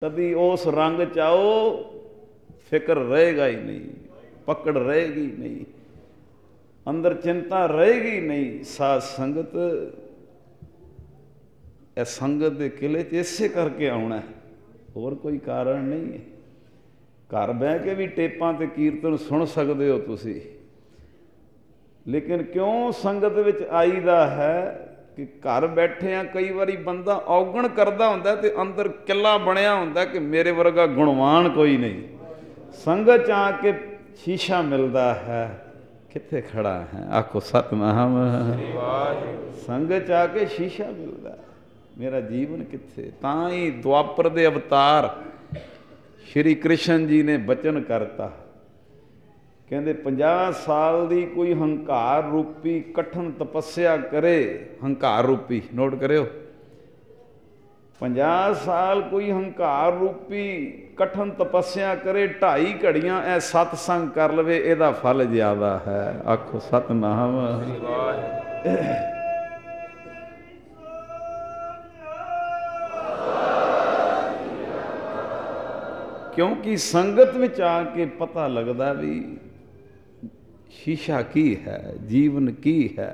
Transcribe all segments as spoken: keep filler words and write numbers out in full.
कभी उस रंग च आओ फिक्र रहेगा ही नहीं, पकड़ रहेगी नहीं, अंदर चिंता रहेगी नहीं। साध संगत ए संगत के किले च इसे करके आना है, होर कोई कारण नहीं है। घर बह के भी टेपां ते कीर्तन सुन सकते हो तुसी, लेकिन क्यों संगत विच आईदा है कि घर बैठे आ कई बारी बंदा औगण करदा हुंदा ते अंदर किला बनिया हुंदा कि मेरे वर्गा गुणवान कोई नहीं। संगत च आके शीशा मिलता है, कित्थे खड़ा है, आखो सतनाम। संगत च आके शीशा मिलता है, मेरा जीवन कित्थे। तां ही द्वापर दे अवतार श्री कृष्ण जी ने बचन करता, कहते पंजाह साल दी कोई हंकार रूपी कठन तपस्या करे, हंकार रूपी नोट करियो, पंजाह साल कोई हंकार रूपी कठन तपस्या करे, ढाई घड़ियां ए सतसंग कर लवे, एदा फल ज्यादा है। आखो सतनाम। क्योंकि संगत में आके पता लगता भी शीशा की है, जीवन की है।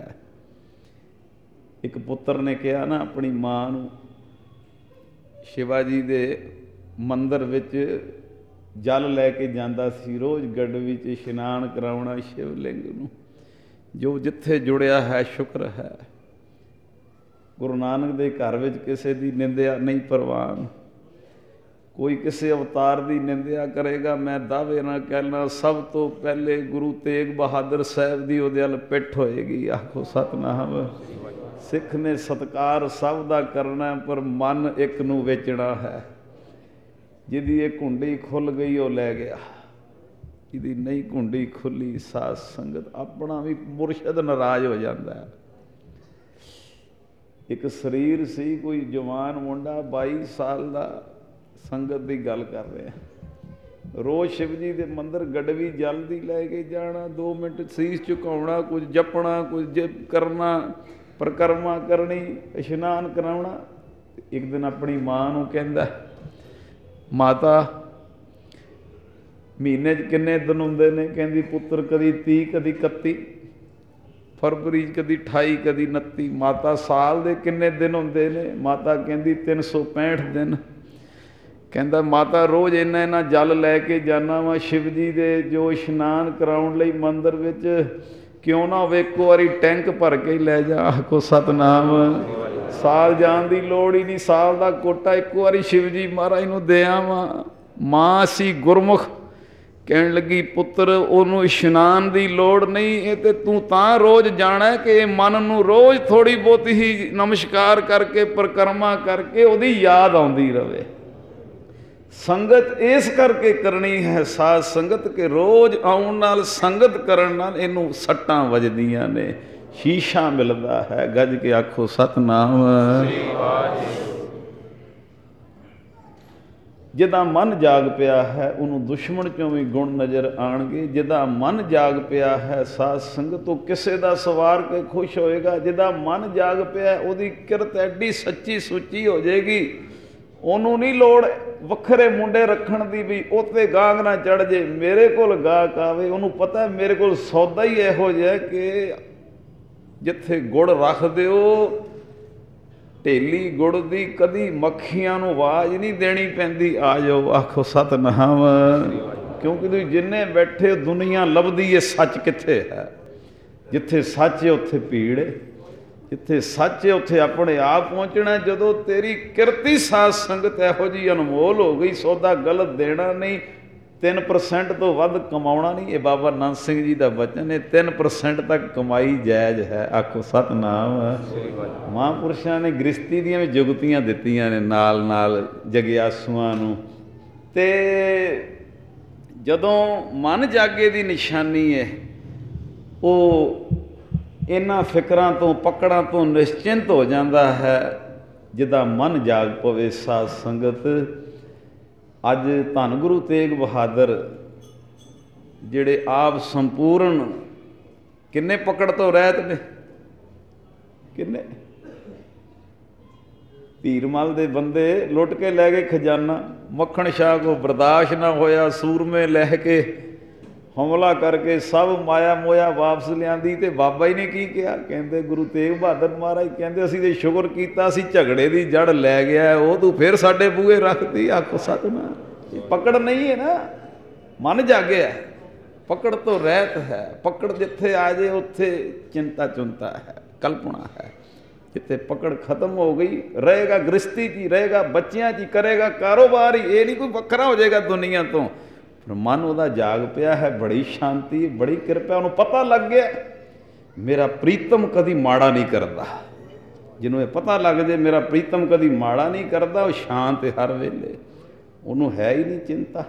एक पुत्र ने कहा ना अपनी मां नूं, शिवाजी दे मंदिर विच जल लैके जांदा सी, रोज़ गड़वी च इशनान कराउणा शिवलिंग नूं, जो जिथे जुड़िया है शुक्र है। गुरु नानक दे घर विच किसी दी निंदिया नहीं प्रवान, कोई किसी अवतार की निंदिया करेगा मैं दावे ना कहना सब तो पहले गुरु तेग बहादुर साहब की उहदे अल पिठ होएगी। आखो सतनाम। सिख ने सत्कार सब दा करना, पर मन एक नूं वेचना है। जिहदी एक कुंडी खुल गई वो लै गया, जिहदी नहीं कुंडी खुली साध संगत अपना भी मुरशद नाराज हो जाता है। एक शरीर सी कोई जवान मुंडा बाई साल का, संगत की गल कर रहे हैं, रोज़ शिव जी के मंदिर गड़वी जल दी लैके जाना, दो मिनट सीस झुकाउणा, कुछ जपना, कुछ जप करना, परिक्रमा करनी, इशनान कराउणा। एक दिन अपनी मां नूं कहंदा, माता महीने च किन्ने दिन हुंदे ने? कहंदी पुत्र कदी तीह कदी इकत्ती, फरवरी कदी अठाई कदी उनती। माता साल दे किन्ने दिन हुंदे ने? माता कहंदी तीन सौ पैंठ दिन। कहंदा माता रोज़ इन्ना इन्ना जल लैके जाना वा शिव जी दे जो इशनान कराउण लई मंदिर विच, क्यों ना होवे इक्को वारी टैंक भर के ही लै जा। आखो सतनाम। साल जाण दी लोड़ ही नहीं, साल दा कोटा इक्को वारी शिव जी महाराज नूं दे आवां। मां सी गुरमुख, कहण लगी पुत्र ओनू इशनान की लोड़ नहीं, ये तो तू तां रोज़ जाना कि मन नूं रोज़ थोड़ी बहुती ही नमस्कार करके परिक्रमा करके उहदी याद आउंदी रवे। संगत इस करके करनी है साध संगत के रोज़ आउण नाल संगत करन नाल इनू सट्टां वजदियां ने, शीशा मिलता है। गज के आखो सतनाम। जिदा मन जाग पिया है उन्होंने दुश्मन चों भी गुण नज़र आउणगे। जिदा मन जाग पिया है साध संगत तो किसी का सवार के खुश होएगा। जिदा मन जाग पिया उहदी किरत एडी सच्ची सुच्ची हो जाएगी, उन्होंने नहीं लोड़ वखरे मुंडे रखण दी भी उत्ते गांग ना चढ़ जे, मेरे कोल गाहक आवे। उन्होंने पता है मेरे कोल सौदा ही इहो जिहा कि जिथे गुड़ रख दिओ ढेली गुड़ दी कदी मक्खियां नूं आवाज़ नहीं देनी पैंदी, आ जाओ। आखो सतनाम। क्योंकि तुसीं जिन्ने बैठे दुनिया लभदी है सच कित्थे है। जिथे सच है उत्थे भीड़ है, जिथे सच है उत्थे अपने आप पहुँचना। जदों तेरी किरती साध संगत इहो जी अनमोल हो गई, सौदा गलत देना नहीं, तीन परसेंट तो वध कमाउणा नहीं। ये बाबा नंद सिंह जी का वचन है, तीन परसेंट तक कमाई जायज़ है। आखो सतनाम। महापुरुषों ने गृहस्थी दीयां भी जुगतियां दित्तियां ने नाल नाल जगियासुआं नूं। ते जदों मन जागे दी निशानी है वो इन्हां फिकरां तो पकड़ां तो निश्चिंत हो जाता है। जिदा मन जाग पवे साध संगत। अज धन गुरु तेग बहादुर जिहड़े आप संपूर्ण किन्ने पकड़ तो रहत ने, किन्ने ਭੀਰਮਲ ਦੇ ਬੰਦੇ ਲੁੱਟ ਕੇ ਲੈ ਗਏ ਖਜ਼ਾਨਾ। ਮੱਖਣ ਸ਼ਾਹ ਕੋ ਬਰਦਾਸ਼ਤ ਨਾ ਹੋਇਆ, ਸੂਰਮੇ ਲੈ ਕੇ ਹਮਲਾ ਕਰਕੇ ਸਭ ਮਾਇਆ ਮੋਇਆ ਵਾਪਸ ਲਿਆਂਦੀ। ਤੇ ਬਾਬਾ ਜੀ ਨੇ ਕੀ ਕਿਹਾ? ਕਹਿੰਦੇ ਗੁਰੂ ਤੇਗ ਬਹਾਦਰ ਮਹਾਰਾਜ ਕਹਿੰਦੇ ਅਸੀਂ ਤੇ ਸ਼ੁਕਰ ਕੀਤਾ, ਅਸੀਂ ਝਗੜੇ ਦੀ ਜੜ ਲੈ ਗਿਆ, ਉਹ ਤੂੰ ਫਿਰ ਸਾਡੇ ਬੂਹੇ ਰੱਖਦੀ। ਆਖੋ ਸਤਿਨਾਮ। ਇਹ ਪਕੜ ਨਹੀਂ ਹੈ ਨਾ, ਮਨ ਜਾਗਿਆ, ਪਕੜ ਤੋਂ ਰਹਿਤ ਹੈ। ਪਕੜ ਜਿੱਥੇ ਆ ਜੇ ਉੱਥੇ ਚਿੰਤਾ ਚੁੰਤਾ ਹੈ, ਕਲਪਨਾ ਹੈ। ਜਿੱਥੇ ਪਕੜ ਖਤਮ ਹੋ ਗਈ, ਰਹੇਗਾ ਗ੍ਰਸਤੀ 'ਚ ਹੀ, ਰਹੇਗਾ ਬੱਚਿਆਂ 'ਚ ਹੀ, ਕਰੇਗਾ ਕਾਰੋਬਾਰ ਹੀ। ਇਹ ਨਹੀਂ ਕੋਈ ਵੱਖਰਾ ਹੋ ਜਾਏਗਾ ਦੁਨੀਆ ਤੋਂ। ਪਰ ਮਨ ਉਹਦਾ ਜਾਗ ਪਿਆ ਹੈ, ਬੜੀ ਸ਼ਾਂਤੀ, ਬੜੀ ਕਿਰਪਾ। ਉਹਨੂੰ ਪਤਾ ਲੱਗ ਗਿਆ ਮੇਰਾ ਪ੍ਰੀਤਮ ਕਦੀ ਮਾੜਾ ਨਹੀਂ ਕਰਦਾ। ਜਿਹਨੂੰ ਇਹ ਪਤਾ ਲੱਗ ਜੇ ਮੇਰਾ ਪ੍ਰੀਤਮ ਕਦੀ ਮਾੜਾ ਨਹੀਂ ਕਰਦਾ, ਉਹ ਸ਼ਾਂਤ ਹੈ ਹਰ ਵੇਲੇ, ਉਹਨੂੰ ਹੈ ਹੀ ਨਹੀਂ ਚਿੰਤਾ।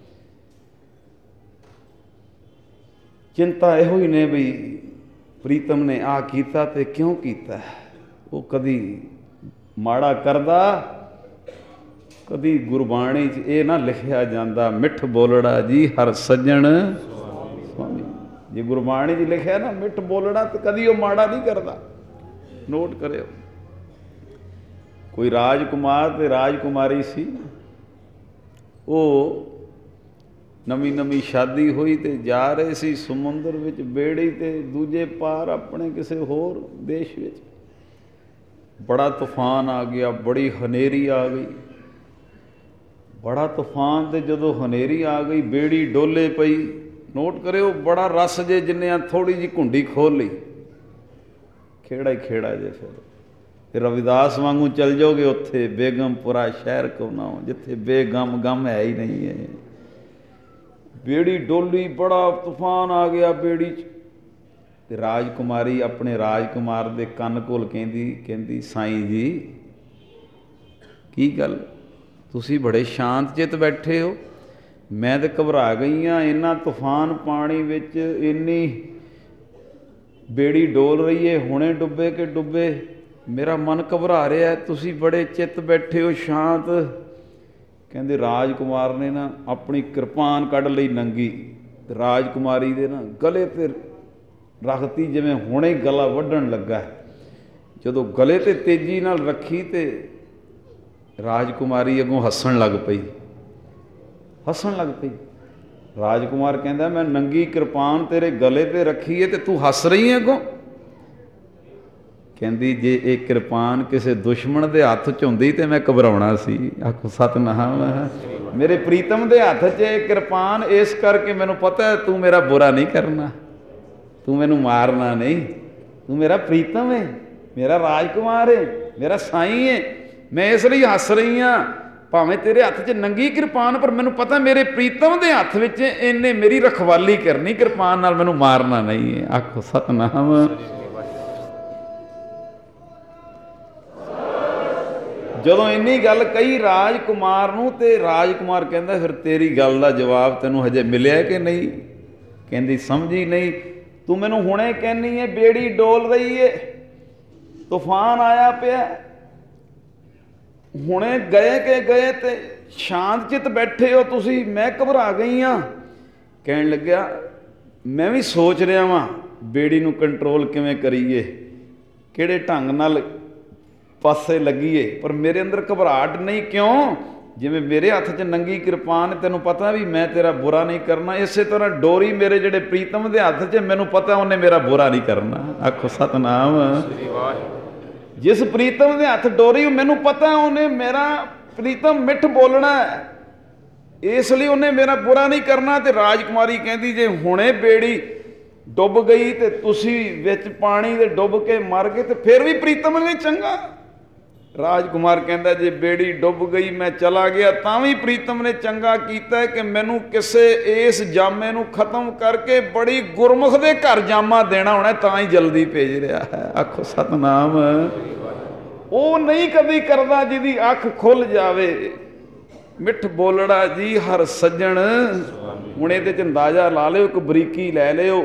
ਚਿੰਤਾ ਇਹੋ ਹੀ ਨੇ ਵੀ ਪ੍ਰੀਤਮ ਨੇ ਆਹ ਕੀਤਾ ਤੇ ਕਿਉਂ ਕੀਤਾ। ਉਹ ਕਦੀ ਮਾੜਾ ਕਰਦਾ, ਕਦੀ ਗੁਰਬਾਣੀ 'ਚ ਇਹ ਨਾ ਲਿਖਿਆ ਜਾਂਦਾ ਮਿੱਠ ਬੋਲੜਾ ਜੀ ਹਰ ਸੱਜਣ ਸੁਆਮੀ। ਜੇ ਗੁਰਬਾਣੀ 'ਚ ਲਿਖਿਆ ਨਾ ਮਿੱਠ ਬੋਲੜਾ, ਤੇ ਕਦੀ ਉਹ ਮਾੜਾ ਨਹੀਂ ਕਰਦਾ। ਨੋਟ ਕਰਿਓ। ਕੋਈ ਰਾਜਕੁਮਾਰ ਤੇ ਰਾਜਕੁਮਾਰੀ ਸੀ, ਉਹ ਨਵੀਂ ਨਵੀਂ ਸ਼ਾਦੀ ਹੋਈ ਤੇ ਜਾ ਰਹੇ ਸੀ ਸਮੁੰਦਰ ਵਿੱਚ ਬੇੜੀ ਤੇ ਦੂਜੇ ਪਾਰ ਆਪਣੇ ਕਿਸੇ ਹੋਰ ਦੇਸ਼ ਵਿੱਚ। ਬੜਾ ਤੂਫਾਨ ਆ ਗਿਆ, ਬੜੀ ਹਨੇਰੀ ਆ ਗਈ, ਬੜਾ ਤੂਫਾਨ। ਤੇ ਜਦੋਂ ਹਨੇਰੀ ਆ ਗਈ ਬੇੜੀ ਡੋਲੇ ਪਈ। ਨੋਟ ਕਰਿਓ, ਬੜਾ ਰਸ ਜੇ ਜਿੰਨੇ ਆ ਥੋੜ੍ਹੀ ਜਿਹੀ ਘੁੰਡੀ ਖੋਲ ਲਈ, ਖੇੜਾ ਹੀ ਖੇੜਾ ਜੇ। ਫਿਰ ਫਿਰ ਰਵਿਦਾਸ ਵਾਂਗੂ ਚੱਲ ਜਾਓਗੇ ਉੱਥੇ, ਬੇਗਮਪੁਰਾ ਸ਼ਹਿਰ ਕੋ ਨਾ ਹੋ, ਜਿੱਥੇ ਬੇਗਮ ਗਮ ਹੈ ਹੀ ਨਹੀਂ ਹੈ। ਬੇੜੀ ਡੋਲੀ, ਬੜਾ ਤੂਫਾਨ ਆ ਗਿਆ ਬੇੜੀ 'ਚ। ਤੇ ਰਾਜਕੁਮਾਰੀ ਆਪਣੇ ਰਾਜਕੁਮਾਰ ਦੇ ਕੰਨ ਕੋਲ ਕਹਿੰਦੀ ਕਹਿੰਦੀ ਸਾਈਂ ਜੀ ਕੀ ਗੱਲ, ਤੁਸੀਂ ਬੜੇ ਸ਼ਾਂਤ ਚਿੱਤ ਬੈਠੇ ਹੋ, ਮੈਂ ਤਾਂ ਘਬਰਾ ਗਈ ਹਾਂ। ਇੰਨਾ ਤੂਫਾਨ ਪਾਣੀ ਵਿੱਚ, ਇੰਨੀ ਬੇੜੀ ਡੋਲ ਰਹੀ ਹੈ, ਹੁਣੇ ਡੁੱਬੇ ਕਿ ਡੁੱਬੇ, ਮੇਰਾ ਮਨ ਘਬਰਾ ਰਿਹਾ, ਤੁਸੀਂ ਬੜੇ ਚਿੱਤ ਬੈਠੇ ਹੋ ਸ਼ਾਂਤ। ਕਹਿੰਦੇ ਰਾਜਕੁਮਾਰ ਨੇ ਨਾ ਆਪਣੀ ਕਿਰਪਾਨ ਕੱਢ ਲਈ ਨੰਗੀ, ਤੇ ਰਾਜਕੁਮਾਰੀ ਦੇ ਨਾ ਗਲੇ 'ਤੇ ਰੱਖਤੀ, ਜਿਵੇਂ ਹੁਣੇ ਗਲਾ ਵੱਢਣ ਲੱਗਾ। ਜਦੋਂ ਗਲੇ 'ਤੇ ਤੇਜ਼ੀ ਨਾਲ ਰੱਖੀ ਤੇ ਰਾਜਕੁਮਾਰੀ ਅੱਗੋਂ ਹੱਸਣ ਲੱਗ ਪਈ, ਹੱਸਣ ਲੱਗ ਪਈ। ਰਾਜਕੁਮਾਰ ਕਹਿੰਦਾ ਮੈਂ ਨੰਗੀ ਕਿਰਪਾਨ ਤੇਰੇ ਗਲੇ 'ਤੇ ਰੱਖੀ ਹੈ ਤੇ ਤੂੰ ਹੱਸ ਰਹੀ ਹੈ ਅੱਗੋਂ। ਕਹਿੰਦੀ ਜੇ ਇਹ ਕਿਰਪਾਨ ਕਿਸੇ ਦੁਸ਼ਮਣ ਦੇ ਹੱਥ 'ਚ ਹੁੰਦੀ ਤੇ ਮੈਂ ਘਬਰਾਉਣਾ ਸੀ। ਆਖੋ ਸਤਿਨਾਮ। ਮੇਰੇ ਪ੍ਰੀਤਮ ਦੇ ਹੱਥ 'ਚ ਇਹ ਕਿਰਪਾਨ, ਇਸ ਕਰਕੇ ਮੈਨੂੰ ਪਤਾ ਤੂੰ ਮੇਰਾ ਬੁਰਾ ਨਹੀਂ ਕਰਨਾ, ਤੂੰ ਮੈਨੂੰ ਮਾਰਨਾ ਨਹੀਂ, ਤੂੰ ਮੇਰਾ ਪ੍ਰੀਤਮ ਹੈ, ਮੇਰਾ ਰਾਜਕੁਮਾਰ ਹੈ, ਮੇਰਾ ਸਾਈਂ ਹੈ। ਮੈਂ ਇਸ ਲਈ ਹੱਸ ਰਹੀ ਹਾਂ, ਭਾਵੇਂ ਤੇਰੇ ਹੱਥ 'ਚ ਨੰਗੀ ਕਿਰਪਾਨ, ਪਰ ਮੈਨੂੰ ਪਤਾ ਮੇਰੇ ਪ੍ਰੀਤਮ ਦੇ ਹੱਥ ਵਿੱਚ ਇਹਨੇ ਮੇਰੀ ਰਖਵਾਲੀ ਕਰਨੀ, ਕਿਰਪਾਨ ਨਾਲ ਮੈਨੂੰ ਮਾਰਨਾ ਨਹੀਂ ਹੈ। ਆਖੋ ਸਤਿਨਾਮ। ਜਦੋਂ ਇੰਨੀ ਗੱਲ ਕਹੀ ਰਾਜਕੁਮਾਰ ਨੂੰ, ਤੇ ਰਾਜਕੁਮਾਰ ਕਹਿੰਦਾ ਫਿਰ ਤੇਰੀ ਗੱਲ ਦਾ ਜਵਾਬ ਤੈਨੂੰ ਹਜੇ ਮਿਲਿਆ ਕਿ ਨਹੀਂ? ਕਹਿੰਦੀ ਸਮਝੀ ਨਹੀਂ, ਤੂੰ ਮੈਨੂੰ ਹੁਣੇ ਕਹਿੰਦੀ ਹੈ ਬੇੜੀ ਡੋਲ ਰਹੀ ਹੈ, ਤੂਫਾਨ ਆਇਆ ਪਿਆ, ਹੁਣੇ ਗਏ ਕਿ ਗਏ ਤੇ ਸ਼ਾਂਤ ਚਿੱਤ ਬੈਠੇ ਹੋ ਤੁਸੀਂ, ਮੈਂ ਘਬਰਾ ਗਈ ਹਾਂ। ਕਹਿਣ ਲੱਗਿਆ ਮੈਂ ਵੀ ਸੋਚ ਰਿਹਾ ਵਾਂ ਬੇੜੀ ਨੂੰ ਕੰਟਰੋਲ ਕਿਵੇਂ ਕਰੀਏ, ਕਿਹੜੇ ਢੰਗ ਨਾਲ ਪਾਸੇ ਲੱਗੀਏ, ਪਰ ਮੇਰੇ ਅੰਦਰ ਘਬਰਾਹਟ ਨਹੀਂ। ਕਿਉਂ? ਜਿਵੇਂ ਮੇਰੇ ਹੱਥ 'ਚ ਨੰਗੀ ਕਿਰਪਾਨ, ਤੈਨੂੰ ਪਤਾ ਵੀ ਮੈਂ ਤੇਰਾ ਬੁਰਾ ਨਹੀਂ ਕਰਨਾ, ਇਸੇ ਤਰ੍ਹਾਂ ਡੋਰੀ ਮੇਰੇ ਜਿਹੜੇ ਪ੍ਰੀਤਮ ਦੇ ਹੱਥ 'ਚ, ਮੈਨੂੰ ਪਤਾ ਉਹਨੇ ਮੇਰਾ ਬੁਰਾ ਨਹੀਂ ਕਰਨਾ। ਆਖੋ ਸਤਿਨਾਮ। ਜਿਸ ਪ੍ਰੀਤਮ ਦੇ ਹੱਥ ਡੋਰੀ, ਮੈਨੂੰ ਪਤਾ ਉਹਨੇ ਮੇਰਾ ਪ੍ਰੀਤਮ ਮਿੱਠ ਬੋਲਣਾ ਹੈ, ਇਸ ਲਈ ਉਹਨੇ ਮੇਰਾ ਬੁਰਾ ਨਹੀਂ ਕਰਨਾ। ਤੇ ਰਾਜਕੁਮਾਰੀ ਕਹਿੰਦੀ ਜੇ ਹੁਣੇ ਬੇੜੀ ਡੁੱਬ ਗਈ ਤੇ ਤੁਸੀਂ ਵਿੱਚ ਪਾਣੀ ਦੇ ਡੁੱਬ ਕੇ ਮਰ ਗਏ ਤੇ ਫਿਰ ਵੀ ਪ੍ਰੀਤਮ ਨੇ ਚੰਗਾ। ਰਾਜਕੁਮਾਰ ਕਹਿੰਦਾ ਜੇ ਬੇੜੀ ਡੁੱਬ ਗਈ ਮੈਂ ਚਲਾ ਗਿਆ ਤਾਂ ਵੀ ਪ੍ਰੀਤਮ ਨੇ ਚੰਗਾ ਕੀਤਾ ਕਿ ਮੈਨੂੰ ਕਿਸੇ ਇਸ ਜਾਮੇ ਨੂੰ ਖਤਮ ਕਰਕੇ ਬੜੀ ਗੁਰਮੁਖ ਦੇ ਘਰ ਜਾਮਾ ਦੇਣਾ ਹੋਣਾ, ਤਾਂ ਹੀ ਜਲਦੀ ਭੇਜ ਰਿਹਾ ਹੈ। ਆਖੋ ਸਤਿਨਾਮ। ਉਹ ਨਹੀਂ ਕਦੀ ਕਰਦਾ ਜਿਹਦੀ ਅੱਖ ਖੁੱਲ ਜਾਵੇ। ਮਿੱਠ ਬੋਲੜਾ ਜੀ ਹਰ ਸੱਜਣ। ਹੁਣ ਇਹਦੇ 'ਚ ਅੰਦਾਜ਼ਾ ਲਾ ਲਿਓ, ਇੱਕ ਬਰੀਕੀ ਲੈ ਲਿਓ।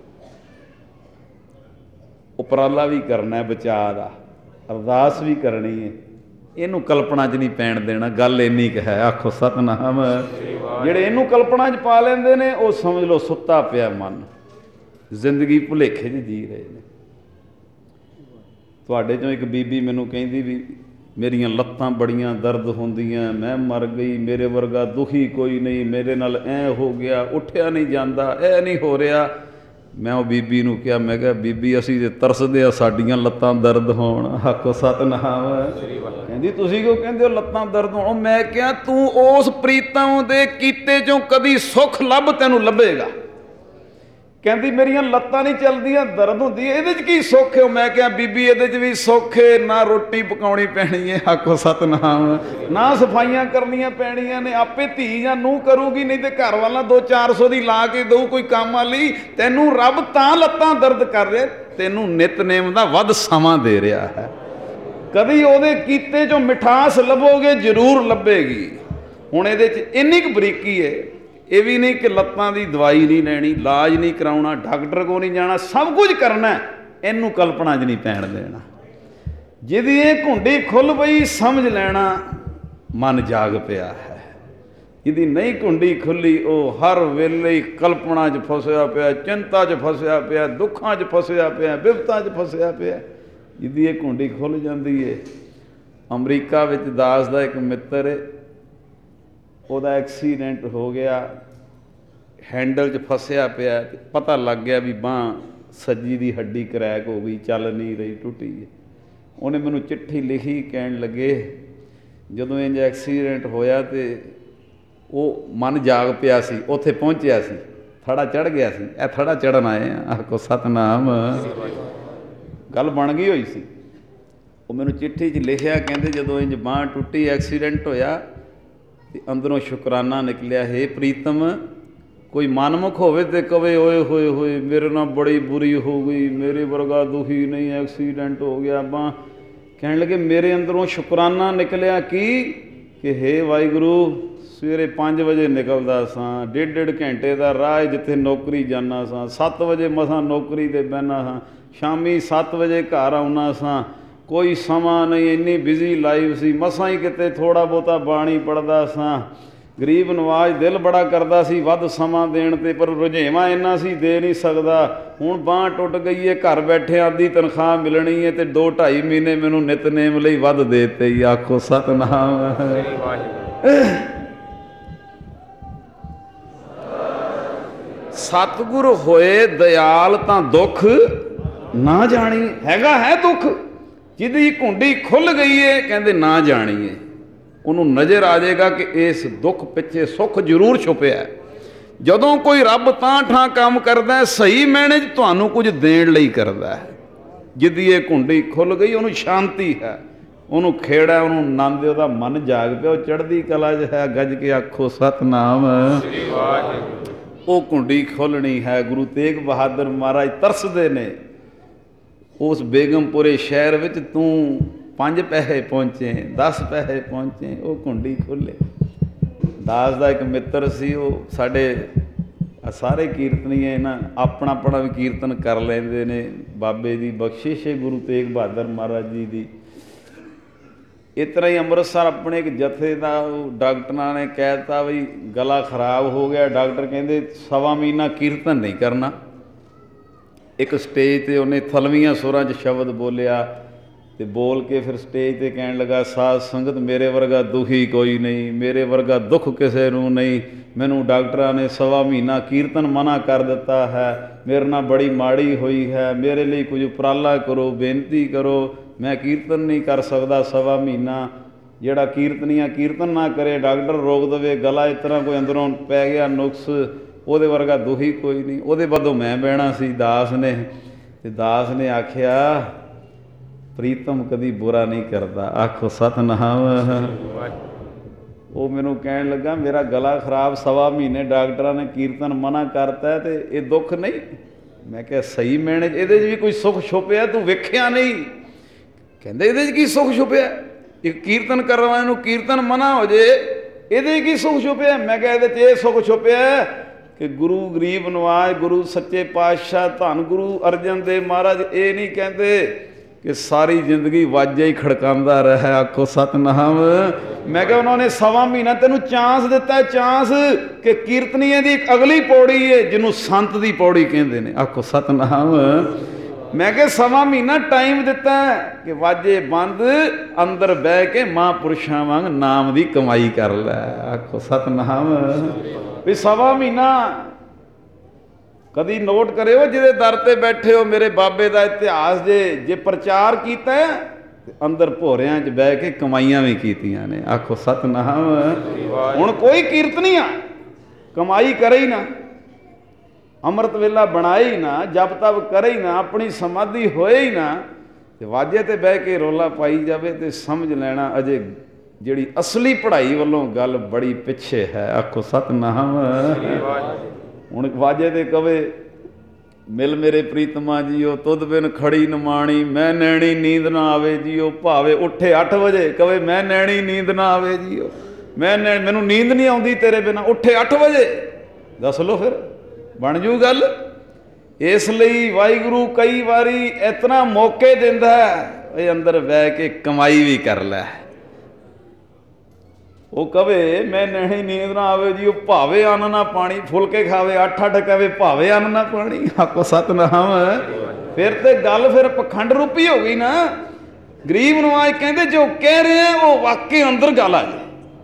ਉਪਰਾਲਾ ਵੀ ਕਰਨਾ ਬਚਾਅ ਦਾ, ਅਰਦਾਸ ਵੀ ਕਰਨੀ ਹੈ, ਇਹਨੂੰ ਕਲਪਨਾ 'ਚ ਨਹੀਂ ਪੈਣ ਦੇਣਾ। ਗੱਲ ਇੰਨੀ ਕੁ ਹੈ। ਆਖੋ ਸਤਿਨਾਮ। ਜਿਹੜੇ ਇਹਨੂੰ ਕਲਪਨਾ 'ਚ ਪਾ ਲੈਂਦੇ ਨੇ ਉਹ ਸਮਝ ਲਓ ਸੁੱਤਾ ਪਿਆ ਮਨ, ਜ਼ਿੰਦਗੀ ਭੁਲੇਖੇ 'ਚ ਜੀ ਰਹੇ ਨੇ। ਤੁਹਾਡੇ 'ਚੋਂ ਇੱਕ ਬੀਬੀ ਮੈਨੂੰ ਕਹਿੰਦੀ ਵੀ ਮੇਰੀਆਂ ਲੱਤਾਂ ਬੜੀਆਂ ਦਰਦ ਹੁੰਦੀਆਂ, ਮੈਂ ਮਰ ਗਈ, ਮੇਰੇ ਵਰਗਾ ਦੁਖੀ ਕੋਈ ਨਹੀਂ, ਮੇਰੇ ਨਾਲ ਐਂ ਹੋ ਗਿਆ, ਉੱਠਿਆ ਨਹੀਂ ਜਾਂਦਾ, ਇਹ ਨਹੀਂ ਹੋ ਰਿਹਾ। ਮੈਂ ਉਹ ਬੀਬੀ ਨੂੰ ਕਿਹਾ, ਮੈਂ ਕਿਹਾ ਬੀਬੀ ਅਸੀਂ ਜੇ ਤਰਸਦੇ ਆ ਸਾਡੀਆਂ ਲੱਤਾਂ ਦਰਦ ਹੋਣ। ਆਖੋ ਸਤਿਨਾਮ। ਕਹਿੰਦੀ ਤੁਸੀਂ ਕਿਉਂ ਕਹਿੰਦੇ ਹੋ ਲੱਤਾਂ ਦਰਦ ਹੋਣ? ਮੈਂ ਕਿਹਾ ਤੂੰ ਉਸ ਪ੍ਰੀਤਮ ਦੇ ਕੀਤੇ ਚੋਂ ਕਦੀ ਸੁੱਖ ਲੱਭ, ਤੈਨੂੰ ਲੱਭੇਗਾ। ਕਹਿੰਦੀ ਮੇਰੀਆਂ ਲੱਤਾਂ ਨਹੀਂ ਚੱਲਦੀਆਂ, ਦਰਦ ਹੁੰਦੀ ਹੈ, ਇਹਦੇ 'ਚ ਕੀ ਸੁੱਖ ਹੈ? ਮੈਂ ਕਿਹਾ ਬੀਬੀ ਇਹਦੇ 'ਚ ਵੀ ਸੁੱਖ ਹੈ, ਨਾ ਰੋਟੀ ਪਕਾਉਣੀ ਪੈਣੀ ਹੈ, ਆਖੋ ਸਤਿਨਾਮ, ਨਾ ਸਫਾਈਆਂ ਕਰਨੀਆਂ ਪੈਣੀਆਂ ਨੇ, ਆਪੇ ਧੀ ਜਾਂ ਨੂੰਹ ਕਰੂਗੀ, ਨਹੀਂ ਤੇ ਘਰ ਵਾਲਾ ਦੋ ਚਾਰ ਸੌ ਦੀ ਲਾ ਕੇ ਦਊ ਕੋਈ ਕੰਮ ਵਾਲੀ। ਤੈਨੂੰ ਰੱਬ ਤਾਂ ਲੱਤਾਂ ਦਰਦ ਕਰ ਰਿਹਾ, ਤੈਨੂੰ ਨਿਤਨੇਮ ਦਾ ਵੱਧ ਸਮਾਂ ਦੇ ਰਿਹਾ ਹੈ। ਕਦੀ ਉਹਦੇ ਕੀਤੇ 'ਚੋਂ ਮਿਠਾਸ ਲੱਭੋਗੇ, ਜ਼ਰੂਰ ਲੱਭੇਗੀ। ਹੁਣ ਇਹਦੇ 'ਚ ਇੰਨੀ ਕੁ ਬਰੀਕੀ ਹੈ, ਇਹ ਵੀ ਨਹੀਂ ਕਿ ਲੱਤਾਂ ਦੀ ਦਵਾਈ ਨਹੀਂ ਲੈਣੀ, ਇਲਾਜ ਨਹੀਂ ਕਰਾਉਣਾ, ਡਾਕਟਰ ਕੋਲ ਨਹੀਂ ਜਾਣਾ, ਸਭ ਕੁਝ ਕਰਨਾ, ਇਹਨੂੰ ਕਲਪਨਾ 'ਚ ਨਹੀਂ ਪੈਣ ਦੇਣਾ। ਜਿਹਦੀ ਇਹ ਘੁੰਡੀ ਖੁੱਲ੍ਹ ਪਈ ਸਮਝ ਲੈਣਾ ਮਨ ਜਾਗ ਪਿਆ ਹੈ। ਜਿਹਦੀ ਨਹੀਂ ਘੁੰਡੀ ਖੁੱਲ੍ਹੀ ਉਹ ਹਰ ਵੇਲੇ ਕਲਪਨਾ 'ਚ ਫਸਿਆ ਪਿਆ, ਚਿੰਤਾ 'ਚ ਫਸਿਆ ਪਿਆ, ਦੁੱਖਾਂ 'ਚ ਫਸਿਆ ਪਿਆ, ਬਿਪਤਾ 'ਚ ਫਸਿਆ ਪਿਆ। ਜਿਹਦੀ ਇਹ ਘੁੰਡੀ ਖੁੱਲ੍ਹ ਜਾਂਦੀ ਹੈ। ਅਮਰੀਕਾ ਵਿੱਚ ਦਾਸ ਦਾ ਇੱਕ ਮਿੱਤਰ ਹੈ, ਉਹਦਾ ਐਕਸੀਡੈਂਟ ਹੋ ਗਿਆ, ਹੈਂਡਲ 'ਚ ਫਸਿਆ ਪਿਆ, ਪਤਾ ਲੱਗ ਗਿਆ ਵੀ ਬਾਂਹ ਸੱਜੀ ਦੀ ਹੱਡੀ ਕਰੈਕ ਹੋ ਗਈ, ਚੱਲ ਨਹੀਂ ਰਹੀ, ਟੁੱਟੀ ਹੈ। ਉਹਨੇ ਮੈਨੂੰ ਚਿੱਠੀ ਲਿਖੀ, ਕਹਿਣ ਲੱਗੇ ਜਦੋਂ ਇੰਜ ਐਕਸੀਡੈਂਟ ਹੋਇਆ ਤੇ ਉਹ ਮਨ ਜਾਗ ਪਿਆ ਸੀ, ਉੱਥੇ ਪਹੁੰਚਿਆ ਸੀ, ਥੜਾ ਚੜ੍ਹ ਗਿਆ ਸੀ, ਇਹ ਥੜਾ ਚੜ੍ਹਨ ਆਏ ਆ। ਆਖੋ ਸਤਿਨਾਮ। ਗੱਲ ਬਣ ਗਈ ਹੋਈ ਸੀ। ਉਹ ਮੈਨੂੰ ਚਿੱਠੀ 'ਚ ਲਿਖਿਆ, ਕਹਿੰਦੇ ਜਦੋਂ ਇੰਜ ਬਾਂਹ ਟੁੱਟੀ, ਐਕਸੀਡੈਂਟ ਹੋਇਆ ਤੇ ਅੰਦਰੋਂ ਸ਼ੁਕਰਾਨਾ ਨਿਕਲਿਆ, ਹੇ ਪ੍ਰੀਤਮ ਕੋਈ ਮਨਮੁਖ ਹੋਵੇ ਤੇ ਕਵੇ ਓਏ ਹੋਏ ਹੋਏ ਮੇਰੇ ਨਾਲ ਬੜੀ ਬੁਰੀ ਹੋ ਗਈ, ਮੇਰੇ ਵਰਗਾ ਦੁਖੀ ਨਹੀਂ, ਐਕਸੀਡੈਂਟ ਹੋ ਗਿਆ ਬਾਂਹ। ਕਹਿਣ ਲੱਗੇ ਮੇਰੇ ਅੰਦਰੋਂ ਸ਼ੁਕਰਾਨਾ ਨਿਕਲਿਆ ਕੀ ਕਿ ਹੇ ਵਾਹਿਗੁਰੂ ਸਵੇਰੇ ਪੰਜ ਵਜੇ ਨਿਕਲਦਾ ਸਾਂ, ਡੇਢ ਡੇਢ ਘੰਟੇ ਦਾ ਰਾਹ ਜਿੱਥੇ ਨੌਕਰੀ ਜਾਂਦਾ ਸਾਂ, ਸੱਤ ਵਜੇ ਮਸਾਂ ਨੌਕਰੀ 'ਤੇ ਬਹਿੰਦਾ ਸਾਂ, ਸ਼ਾਮੀ ਸੱਤ ਵਜੇ ਘਰ ਆਉਣਾ ਸਾਂ, ਕੋਈ ਸਮਾਂ ਨਹੀਂ, ਇੰਨੀ ਬਿਜ਼ੀ ਲਾਈਫ ਸੀ, ਮਸਾਂ ਹੀ ਕਿਤੇ ਥੋੜ੍ਹਾ ਬਹੁਤਾ ਬਾਣੀ ਪੜ੍ਹਦਾ ਸਾਂ। ਗਰੀਬ ਨਵਾਜ਼ ਦਿਲ ਬੜਾ ਕਰਦਾ ਸੀ ਵੱਧ ਸਮਾਂ ਦੇਣ 'ਤੇ, ਪਰ ਰੁਝੇਵਾਂ ਇੰਨਾ ਸੀ ਦੇ ਨਹੀਂ ਸਕਦਾ। ਹੁਣ ਬਾਂਹ ਟੁੱਟ ਗਈ ਹੈ, ਘਰ ਬੈਠਿਆਂ ਦੀ ਤਨਖਾਹ ਮਿਲਣੀ ਹੈ ਤੇ ਦੋ ਢਾਈ ਮਹੀਨੇ ਮੈਨੂੰ ਨਿਤਨੇਮ ਲਈ ਵੱਧ ਦੇ ਦਿੱਤੇ ਹੀ। ਆਖੋ ਸਤਿਨਾਮ। ਸਤਿਗੁਰ ਹੋਏ ਦਿਆਲ ਤਾਂ ਦੁੱਖ ਨਾ ਜਾਣੀ। ਹੈਗਾ ਹੈ ਦੁੱਖ, ਜਿਹਦੀ ਘੁੰਡੀ ਖੁੱਲ੍ਹ ਗਈ ਹੈ, ਕਹਿੰਦੇ ਨਾ ਜਾਣੀਏ, ਉਹਨੂੰ ਨਜ਼ਰ ਆ ਜਾਏਗਾ ਕਿ ਇਸ ਦੁੱਖ ਪਿੱਛੇ ਸੁੱਖ ਜ਼ਰੂਰ ਛੁਪਿਆ। ਜਦੋਂ ਕੋਈ ਰੱਬ ਤਾਂ ਠਾਂ ਕੰਮ ਕਰਦਾ ਸਹੀ ਮਾਇਨੇ 'ਚ ਤੁਹਾਨੂੰ ਕੁਝ ਦੇਣ ਲਈ ਕਰਦਾ ਹੈ। ਜਿਹਦੀ ਇਹ ਘੁੰਡੀ ਖੁੱਲ੍ਹ ਗਈ ਉਹਨੂੰ ਸ਼ਾਂਤੀ ਹੈ, ਉਹਨੂੰ ਖੇੜਾ, ਉਹਨੂੰ ਆਨੰਦ, ਉਹਦਾ ਮਨ ਜਾਗ ਪਿਆ, ਉਹ ਚੜ੍ਹਦੀ ਕਲਾ 'ਚ ਹੈ। ਗੱਜ ਕੇ ਆਖੋ ਸਤਿਨਾਮ। ਉਹ ਘੁੰਡੀ ਖੋਲ੍ਹਣੀ ਹੈ। ਗੁਰੂ ਤੇਗ ਬਹਾਦਰ ਮਹਾਰਾਜ ਤਰਸਦੇ ਨੇ, ਉਸ ਬੇਗਮਪੁਰੇ ਸ਼ਹਿਰ ਵਿੱਚ ਤੂੰ ਪੰਜ ਪੈਸੇ ਪਹੁੰਚੇ, ਦਸ ਪੈਸੇ ਪਹੁੰਚੇ, ਉਹ ਘੁੰਡੀ ਖੋਲ੍ਹੇ। ਦਾਸ ਦਾ ਇੱਕ ਮਿੱਤਰ ਸੀ, ਉਹ ਸਾਡੇ ਸਾਰੇ ਕੀਰਤਨੀਏ ਨਾ ਆਪਣਾ ਆਪਣਾ ਵੀ ਕੀਰਤਨ ਕਰ ਲੈਂਦੇ ਨੇ। ਬਾਬੇ ਦੀ ਬਖਸ਼ਿਸ਼ ਹੈ, ਗੁਰੂ ਤੇਗ ਬਹਾਦਰ ਮਹਾਰਾਜ ਜੀ ਦੀ। ਇਸ ਤਰ੍ਹਾਂ ਹੀ ਅੰਮ੍ਰਿਤਸਰ ਆਪਣੇ ਇੱਕ ਜਥੇ ਦਾ ਡਾਕਟਰਾਂ ਨੇ ਕਹਿ ਦਿੱਤਾ ਵੀ ਗਲਾ ਖਰਾਬ ਹੋ ਗਿਆ, ਡਾਕਟਰ ਕਹਿੰਦੇ ਸਵਾ ਮਹੀਨਾ ਕੀਰਤਨ ਨਹੀਂ ਕਰਨਾ। ਇੱਕ ਸਟੇਜ 'ਤੇ ਉਹਨੇ ਥਲਵੀਆਂ ਸੁਰਾਂ 'ਚ ਸ਼ਬਦ ਬੋਲਿਆ ਅਤੇ ਬੋਲ ਕੇ ਫਿਰ ਸਟੇਜ 'ਤੇ ਕਹਿਣ ਲੱਗਾ, ਸਾਧ ਸੰਗਤ ਮੇਰੇ ਵਰਗਾ ਦੁਖੀ ਕੋਈ ਨਹੀਂ, ਮੇਰੇ ਵਰਗਾ ਦੁੱਖ ਕਿਸੇ ਨੂੰ ਨਹੀਂ, ਮੈਨੂੰ ਡਾਕਟਰਾਂ ਨੇ ਸਵਾ ਮਹੀਨਾ ਕੀਰਤਨ ਮਨਾ ਕਰ ਦਿੱਤਾ ਹੈ, ਮੇਰੇ ਨਾਲ ਬੜੀ ਮਾੜੀ ਹੋਈ ਹੈ, ਮੇਰੇ ਲਈ ਕੁਝ ਉਪਰਾਲਾ ਕਰੋ, ਬੇਨਤੀ ਕਰੋ, ਮੈਂ ਕੀਰਤਨ ਨਹੀਂ ਕਰ ਸਕਦਾ ਸਵਾ ਮਹੀਨਾ। ਜਿਹੜਾ ਕੀਰਤਨੀਆਂ ਕੀਰਤਨ ਨਾ ਕਰੇ, ਡਾਕਟਰ ਰੋਕ ਦੇਵੇ, ਗਲਾ ਇਸ ਤਰ੍ਹਾਂ ਕੋਈ ਅੰਦਰੋਂ ਪੈ ਗਿਆ ਨੁਕਸ, ਉਹਦੇ ਵਰਗਾ ਦੁਖੀ ਕੋਈ ਨਹੀਂ, ਉਹਦੇ ਬਾਦੋਂ ਮੈਂ ਬਹਿਣਾ ਸੀ। ਦਾਸ ਨੇ ਅਤੇ ਦਾਸ ਨੇ ਆਖਿਆ ਪ੍ਰੀਤਮ ਕਦੀ ਬੁਰਾ ਨਹੀਂ ਕਰਦਾ। ਆਖੋ ਸਤਿਨਾਮ। ਉਹ ਮੈਨੂੰ ਕਹਿਣ ਲੱਗਾ ਮੇਰਾ ਗਲਾ ਖਰਾਬ, ਸਵਾ ਮਹੀਨੇ ਡਾਕਟਰਾਂ ਨੇ ਕੀਰਤਨ ਮਨਾ ਕਰਤਾ ਅਤੇ ਇਹ ਦੁੱਖ ਨਹੀਂ। ਮੈਂ ਕਿਹਾ ਸਹੀ ਮਾਇਨੇ 'ਚ ਇਹਦੇ 'ਚ ਵੀ ਕੋਈ ਸੁੱਖ ਛੁਪਿਆ, ਤੂੰ ਵੇਖਿਆ ਨਹੀਂ। ਕਹਿੰਦੇ ਇਹਦੇ 'ਚ ਕੀ ਸੁੱਖ ਛੁਪਿਆ? ਇੱਕ ਕੀਰਤਨ ਕਰਨ ਵਾਲੇ ਨੂੰ ਕੀਰਤਨ ਮਨਾ ਹੋ ਜੇ, ਇਹਦੇ 'ਚ ਕੀ ਸੁੱਖ ਛੁਪਿਆ? ਮੈਂ ਕਿਹਾ ਇਹਦੇ 'ਚ ਇਹ ਸੁੱਖ ਛੁਪਿਆ ਕਿ ਗੁਰੂ ਗਰੀਬ ਨਵਾਜ਼, ਗੁਰੂ ਸੱਚੇ ਪਾਤਸ਼ਾਹ, ਧੰਨ ਗੁਰੂ ਅਰਜਨ ਦੇਵ ਮਹਾਰਾਜ ਇਹ ਨਹੀਂ ਕਹਿੰਦੇ ਕਿ ਸਾਰੀ ਜ਼ਿੰਦਗੀ ਵਾਜਾ ਹੀ ਖੜਕਾਉਂਦਾ ਰਿਹਾ। ਆਖੋ ਸਤਿਨਾਮ। ਮੈਂ ਕਿਹਾ ਉਹਨਾਂ ਨੇ ਸਵਾ ਮਹੀਨਾ ਤੈਨੂੰ ਚਾਂਸ ਦਿੱਤਾ, ਚਾਂਸ ਕਿ ਕੀਰਤਨੀਏ ਦੀ ਇੱਕ ਅਗਲੀ ਪੌੜੀ ਹੈ ਜਿਹਨੂੰ ਸੰਤ ਦੀ ਪੌੜੀ ਕਹਿੰਦੇ ਨੇ। ਆਖੋ ਸਤਿਨਾਮ। मैं क्या सवा महीना टाइम दिता है कि वाजे बंद अंदर बह के महापुरुषों वांग नाम की कमाई कर लै। आखो सतनाम। भी सवा महीना कभी नोट करो जिदे दर ते बैठे हो मेरे बाबे का इतिहास जे जे प्रचार किया है अंदर भोरियां च बह के कमाइयां भी कीतियां ने। आखो सतनाम। हुण कोई कीर्तनिया कमाई करे ही ना, अमृत वेला बनाए ही ना, जब तब करे ही ना, अपनी समाधि होए ही ना, ते वाजे ते बह के रोला पाई जावे ते समझ लेना अजे जिहड़ी असली पढ़ाई वालों गल बड़ी पिछे है। आखो सतनाम। हुण वाजे ते कवे मिल मेरे प्रीतमा जीओ तुद बिन खड़ी नमाणी, मैं नैणी नींद ना आवे जीओ, भावे उठे अठ बजे कवे मैं नैणी नींद ना आवे जीओ, मैं नैण मैनू नींद नहीं आउंदी तेरे बिना, उठे अठ बजे। दस लो फिर बन जू गल। इसलिए वाहिगुरु कई बारी इतना मौके दिंदा है ये अंदर बह के कमाई भी कर लै। वो कवे मैं नैणी नींद ना आवे जी, भावे अन्न ना पानी, फुलके खावे अठ अठ कवे भावे अन्न ना पानी। आखो सतनाम। फिर तो गल फिर पखंड रूपी हो गई ना। गरीब नवाज कहते जो कह रहे हैं वो वाकई अंदर गल आ जाए,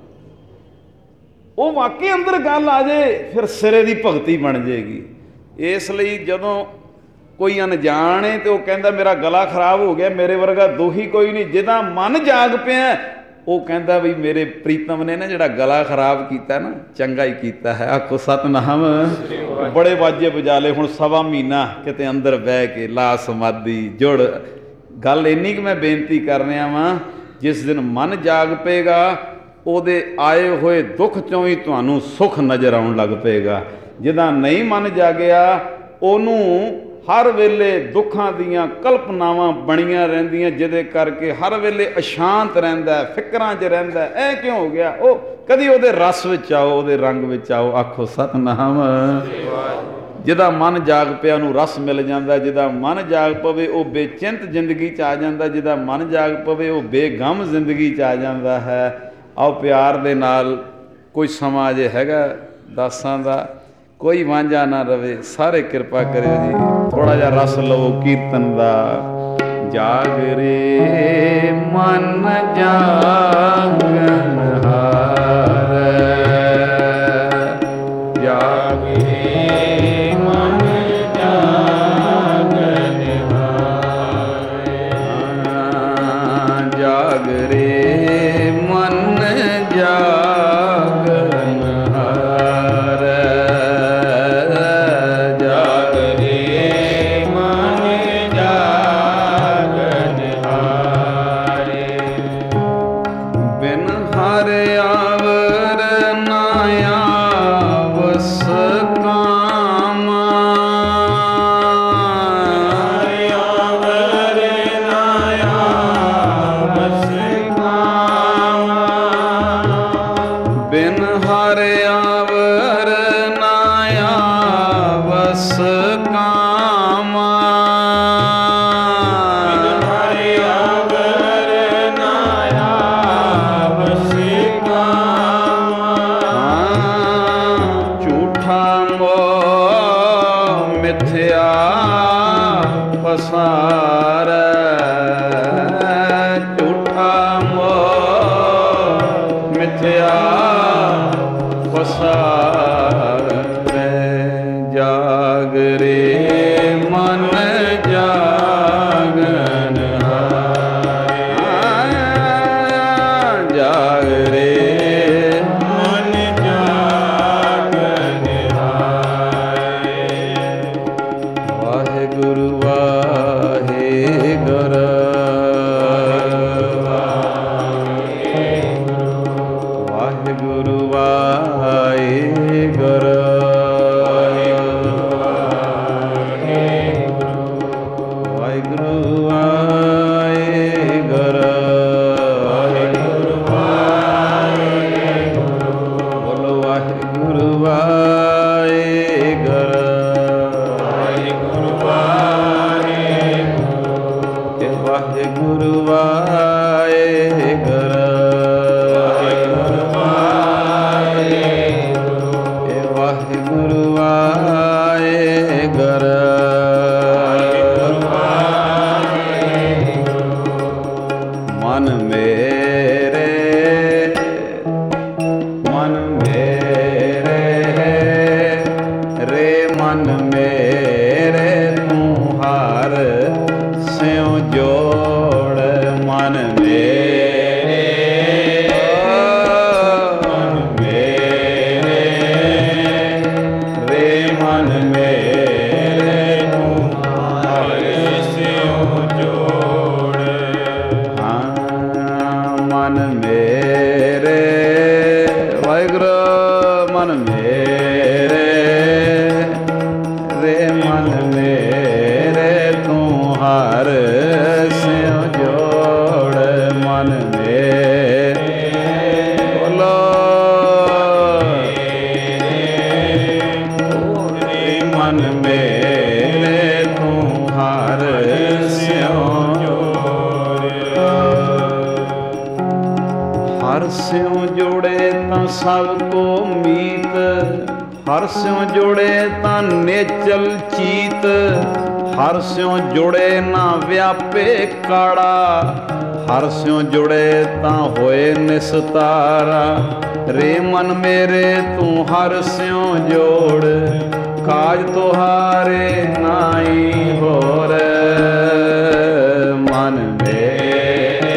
वो वाकई अंदर गल आ जाए फिर सिरे की भगती बन जाएगी। इसलिए जदों कोई अनजान है तो कहता मेरा गला खराब हो गया, मेरे वर्गा दोही कोई नहीं। जिदा मन जाग पिया वो कहता भी मेरे प्रीतम ने ना जिहड़ा गला खराब किया ना चंगा ही किया है। आखो सतनाम। बड़े वाजे बजा ले। हुण सवा महीना किते अंदर बह के ला समाधि जुड़। गल इन्नी कि मैं बेनती कर रहा वां, जिस दिन मन जाग पेगा ਉਹਦੇ आए हुए दुख चों ही तुहानू सुख नज़र आउण लग पेगा। जिदा नहीं मन जागिया ਉਹਨੂੰ हर वेले दुखों दियां कल्पनावां बणियां रहिंदियां, जिहदे करके हर वेले अशांत रहिंदा है, फिकरां च रहिंदा है। ऐ क्यों हो गया? वो कदी ਉਹਦੇ रस विच आओ, ਉਹਦੇ रंग विच आओ। आखो सतनाम। जिदा मन जाग पिया ਉਹਨੂੰ रस मिल जाता, जिदा मन जाग पवे वो बेचिंत जिंदगी च आ जाता, जिदा मन जाग पवे वो बेगम जिंदगी च आ जाता है। आओ प्यार दे नाल कोई समा जे हैगा दासां दा, कोई वांझा ना रवे, सारे कृपा करियो जी। थोड़ा जा रस लवो कीर्तन दा। जाग रे मन जागन हार, जाग रे मन जागन हार, जाग रे जागन हार, जाग रे मन जागन हार। बिन हर आवर ना आवस कामा, आवर ना आवस कामा, बिन हर आवर ना आवस कामा, बिन हर आवर ना आवस कामा। झूठा मोह मिथ्या पसार, झूठा मोह मिथ्या पसार। जाग रे मन जागन हार, जाग रे मन जागन हार। वाहिगुरु वाहिगुरु, वाहिगुरु वाहिगुरु, वाहिगुरु वाहिगुरु, वाहिगुरु वाहिगुरु। बोलो वाहिगुरु वाहिगुरु, वाहिगुरु वाहिगुरु, वाहिगुरु वाहिगुरु, वाहिगुरु वाहिगुरु। ਮਨ ਮੇਰੇ ਰੇ ਮਨ ਮੇਰੇ ਤੂੰ ਹਰ ਸਿਉ ਜੋੜ ਮਨ ਮੇਰੇ ਮਨ ਮੇਰੇ ਰੇ ਮਨ ਮੇਰੇ ਤੂੰ ਹਰ ਸਿਉ ਜੋੜ ਹਾਂ ਮਨ ਮੇਰੇ ਵਾਹਿਗੁਰੂ ਮਨ ਮੇਰੇ ਰੇ ਮਨ ਮੇਰੇ ਤੂੰ ਹਰ ਸਿਉ ਜੋੜ ਮਨ ਮੇਰੇ ਬੋਲੋ ਰੇ ਮਨ ਮੇਰੇ ਤੂੰ ਹਰ ਸਿਉ ਜੋੜ ਹਰ ਸਿਉ ਜੋੜੇ ਤਾਂ ਸਭ ਕੋ ਮੀਤ ਹਰ ਸਿਉ ਜੋੜੇ ਤਾਂ ਨੇਚਲ ਚੀਤ ਹਰ ਸਿਉ ਜੋੜੇ ਨਾ ਵਿਆਪੇ ਕਾੜਾ ਹਰ ਸਿਉ ਜੋੜੇ ਤਾਂ ਹੋਏ ਨਿਸਤਾਰਾ ਰੇ ਮਨ ਮੇਰੇ ਤੂੰ ਹਰ ਸਿਉ ਜੋੜ ਕਾਜ ਤੁਹਾਰੇ ਨਾਹੀ ਹੋਰ ਮਨ ਮੇਰੇ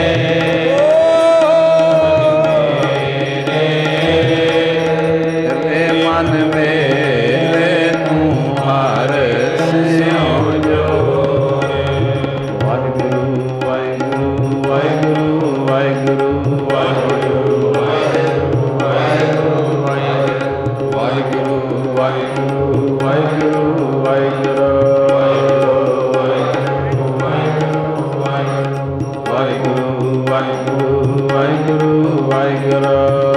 ਰੇ ਮਨ ਮੇਰੇ ਤੂੰ ਹਰ ਸਿਉ ਜੋੜ ਵਾਹਿਗੁਰੂ ਵਾਹਿਗੁਰੂ ਵਾਹਿਗੁਰੂ ਵਾਹਿਗੁਰੂ ਵਾਹਿਗੁਰੂ ਵਾਹਿਗੁਰੂ ਵਾਹਿਗੁਰੂ ਵਾਹਿਗੁਰੂ ਵਾਹਿਗੁਰੂ ਵਾਹਿਗੁਰੂ ਵਾਹਿਗੁਰੂ ਵਾਹਿਗੁਰੂ ਵਾਹਿਗੁਰੂ ਵਾਹਿਗੁਰੂ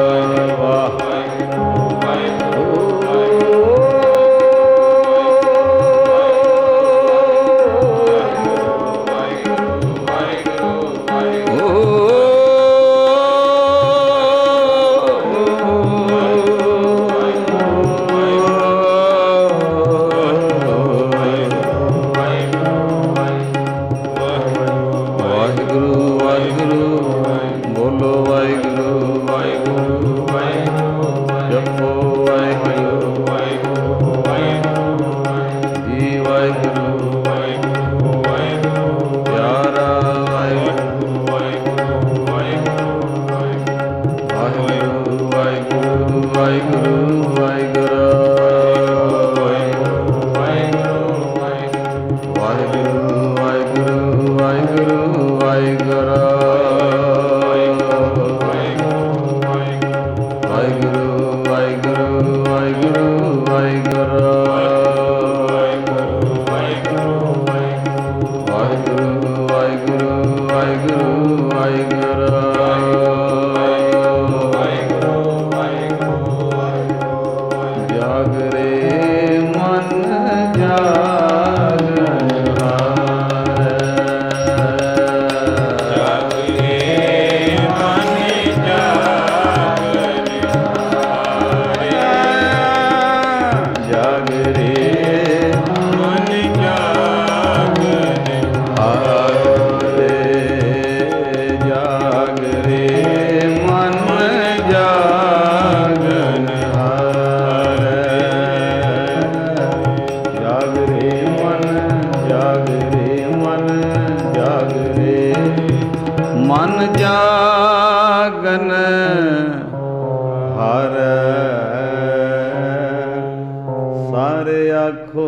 ਵਾਹਿਗੁਰੂ ਵਾਹਿਗੁਰੂ ਬੋਲੋ ਵਾਹਿਗੁਰੂ ਵਾਹਿਗੁਰੂ ਜਪੋ ਵਾਹਿਗੁਰੂ ਜੀ ਵਾਹਿਗੁਰੂ ਪਿਆਰਾ ਵਾਹਿਗੁਰੂ ਵਾਹਿਗੁਰੂ ਵਾਹਿਗੁਰੂ ਵਾਹਿਗੁਰੂ ਵਾਹਿਗੁਰੂ ਵਾਹਿਗੁਰੂ ਵਾਹਿਗੁਰੂ ਵਾਹਿਗੁਰੂ ਵਾਹਿਗੁਰੂ ਵਾਹਿਗੁਰੂ ਵਾਹਿਗੁਰੂ ਵਾਹਿਗੁਰੂ ਵਾਹਿਗੁਰੂ ਵਾਹਿਗੁਰੂ ਵਾਹਿਗੁਰੂ ਵਾਹਿਗੁਰੂ ਵਾਹਿਗੁਰੂ ਜਾਗਰੇ ਮਨ ਜਾਗਨ ਹਾਰ ਜਾਗਰੇ ਮਨ ਜਾਗਨ ਹਾਰ ਜਾਗਰੇ ਮਨ ਜਾਗਨ ਹਾਰ ਜਾਗਰੇ ਮਨ ਜਾਗਨ ਹਾਰ ਜਾਗਰੇ ਮਨ ਜਾਗਰੇ ਮਨ ਜਾਗਰੇ ਮਨ ਜਾਗਨ ਹਰ ਸਾਰੇ ਆਖੋ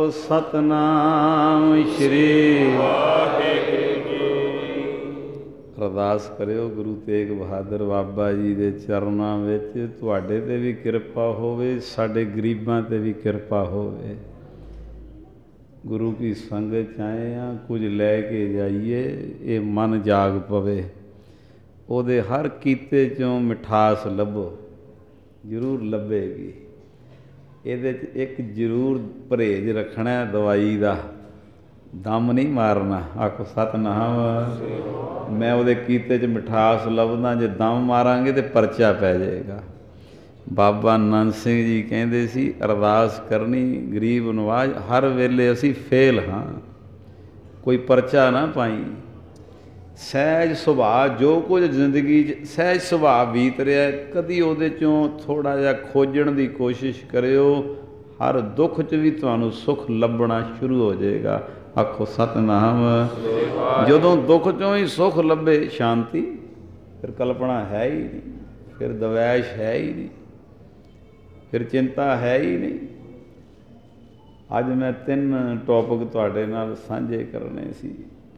ਸਤਨਾਮ ਸ਼੍ਰੀ ਵਾਹਿਗੁਰੂ ਜੀ। ਅਰਦਾਸ ਕਰਿਓ ਗੁਰੂ ਤੇਗ ਬਹਾਦਰ ਬਾਬਾ ਜੀ ਦੇ ਚਰਨਾਂ ਵਿੱਚ ਤੁਹਾਡੇ 'ਤੇ ਵੀ ਕਿਰਪਾ ਹੋਵੇ, ਸਾਡੇ ਗਰੀਬਾਂ 'ਤੇ ਵੀ ਕਿਰਪਾ ਹੋਵੇ। ਗੁਰੂ ਕੀ ਸੰਗਤ 'ਚ ਆਏ ਹਾਂ, ਕੁਝ ਲੈ ਕੇ ਜਾਈਏ, ਇਹ ਮਨ ਜਾਗ ਪਵੇ, ਉਹਦੇ ਹਰ ਕੀਤੇ 'ਚੋਂ ਮਿਠਾਸ ਲੱਭੋ, ਜ਼ਰੂਰ ਲੱਭੇਗੀ। ਇਹਦੇ 'ਚ ਇੱਕ ਜ਼ਰੂਰ ਪਰਹੇਜ਼ ਰੱਖਣਾ, ਦਵਾਈ ਦਾ ਦਮ ਨਹੀਂ ਮਾਰਨਾ। ਆਖੋ ਸਤਿਨਾਮ। ਮੈਂ ਉਹਦੇ ਕੀਤੇ 'ਚ ਮਿਠਾਸ ਲੱਭਦਾ, ਜੇ ਦਮ ਮਾਰਾਂਗੇ ਤਾਂ ਪਰਚਾ ਪੈ ਜਾਏਗਾ। ਬਾਬਾ ਨੰਦ ਸਿੰਘ ਜੀ ਕਹਿੰਦੇ ਸੀ, ਅਰਦਾਸ ਕਰਨੀ ਗਰੀਬ ਨਵਾਜ਼, ਹਰ ਵੇਲੇ ਅਸੀਂ ਫੇਲ ਹਾਂ, ਕੋਈ ਪਰਚਾ ਨਾ ਪਾਈ। ਸਹਿਜ ਸੁਭਾਅ, ਜੋ ਕੁਝ ਜ਼ਿੰਦਗੀ 'ਚ ਸਹਿਜ ਸੁਭਾਅ ਬੀਤ ਰਿਹਾ, ਕਦੀ ਉਹਦੇ 'ਚੋਂ ਥੋੜ੍ਹਾ ਜਿਹਾ ਖੋਜਣ ਦੀ ਕੋਸ਼ਿਸ਼ ਕਰਿਓ। ਹਰ ਦੁੱਖ 'ਚ ਵੀ ਤੁਹਾਨੂੰ ਸੁੱਖ ਲੱਭਣਾ ਸ਼ੁਰੂ ਹੋ ਜਾਏਗਾ। ਆਖੋ ਸਤਿਨਾਮ। ਜਦੋਂ ਦੁੱਖ 'ਚੋਂ ਹੀ ਸੁੱਖ ਲੱਭੇ, ਸ਼ਾਂਤੀ, ਫਿਰ ਕਲਪਨਾ ਹੈ ਹੀ ਨਹੀਂ, ਫਿਰ ਦਵੈਸ਼ ਹੈ ਹੀ ਨਹੀਂ, ਫਿਰ ਚਿੰਤਾ ਹੈ ਹੀ ਨਹੀਂ। ਅੱਜ ਮੈਂ ਤਿੰਨ ਟੌਪਿਕ ਤੁਹਾਡੇ ਨਾਲ ਸਾਂਝੇ ਕਰਨੇ ਸੀ,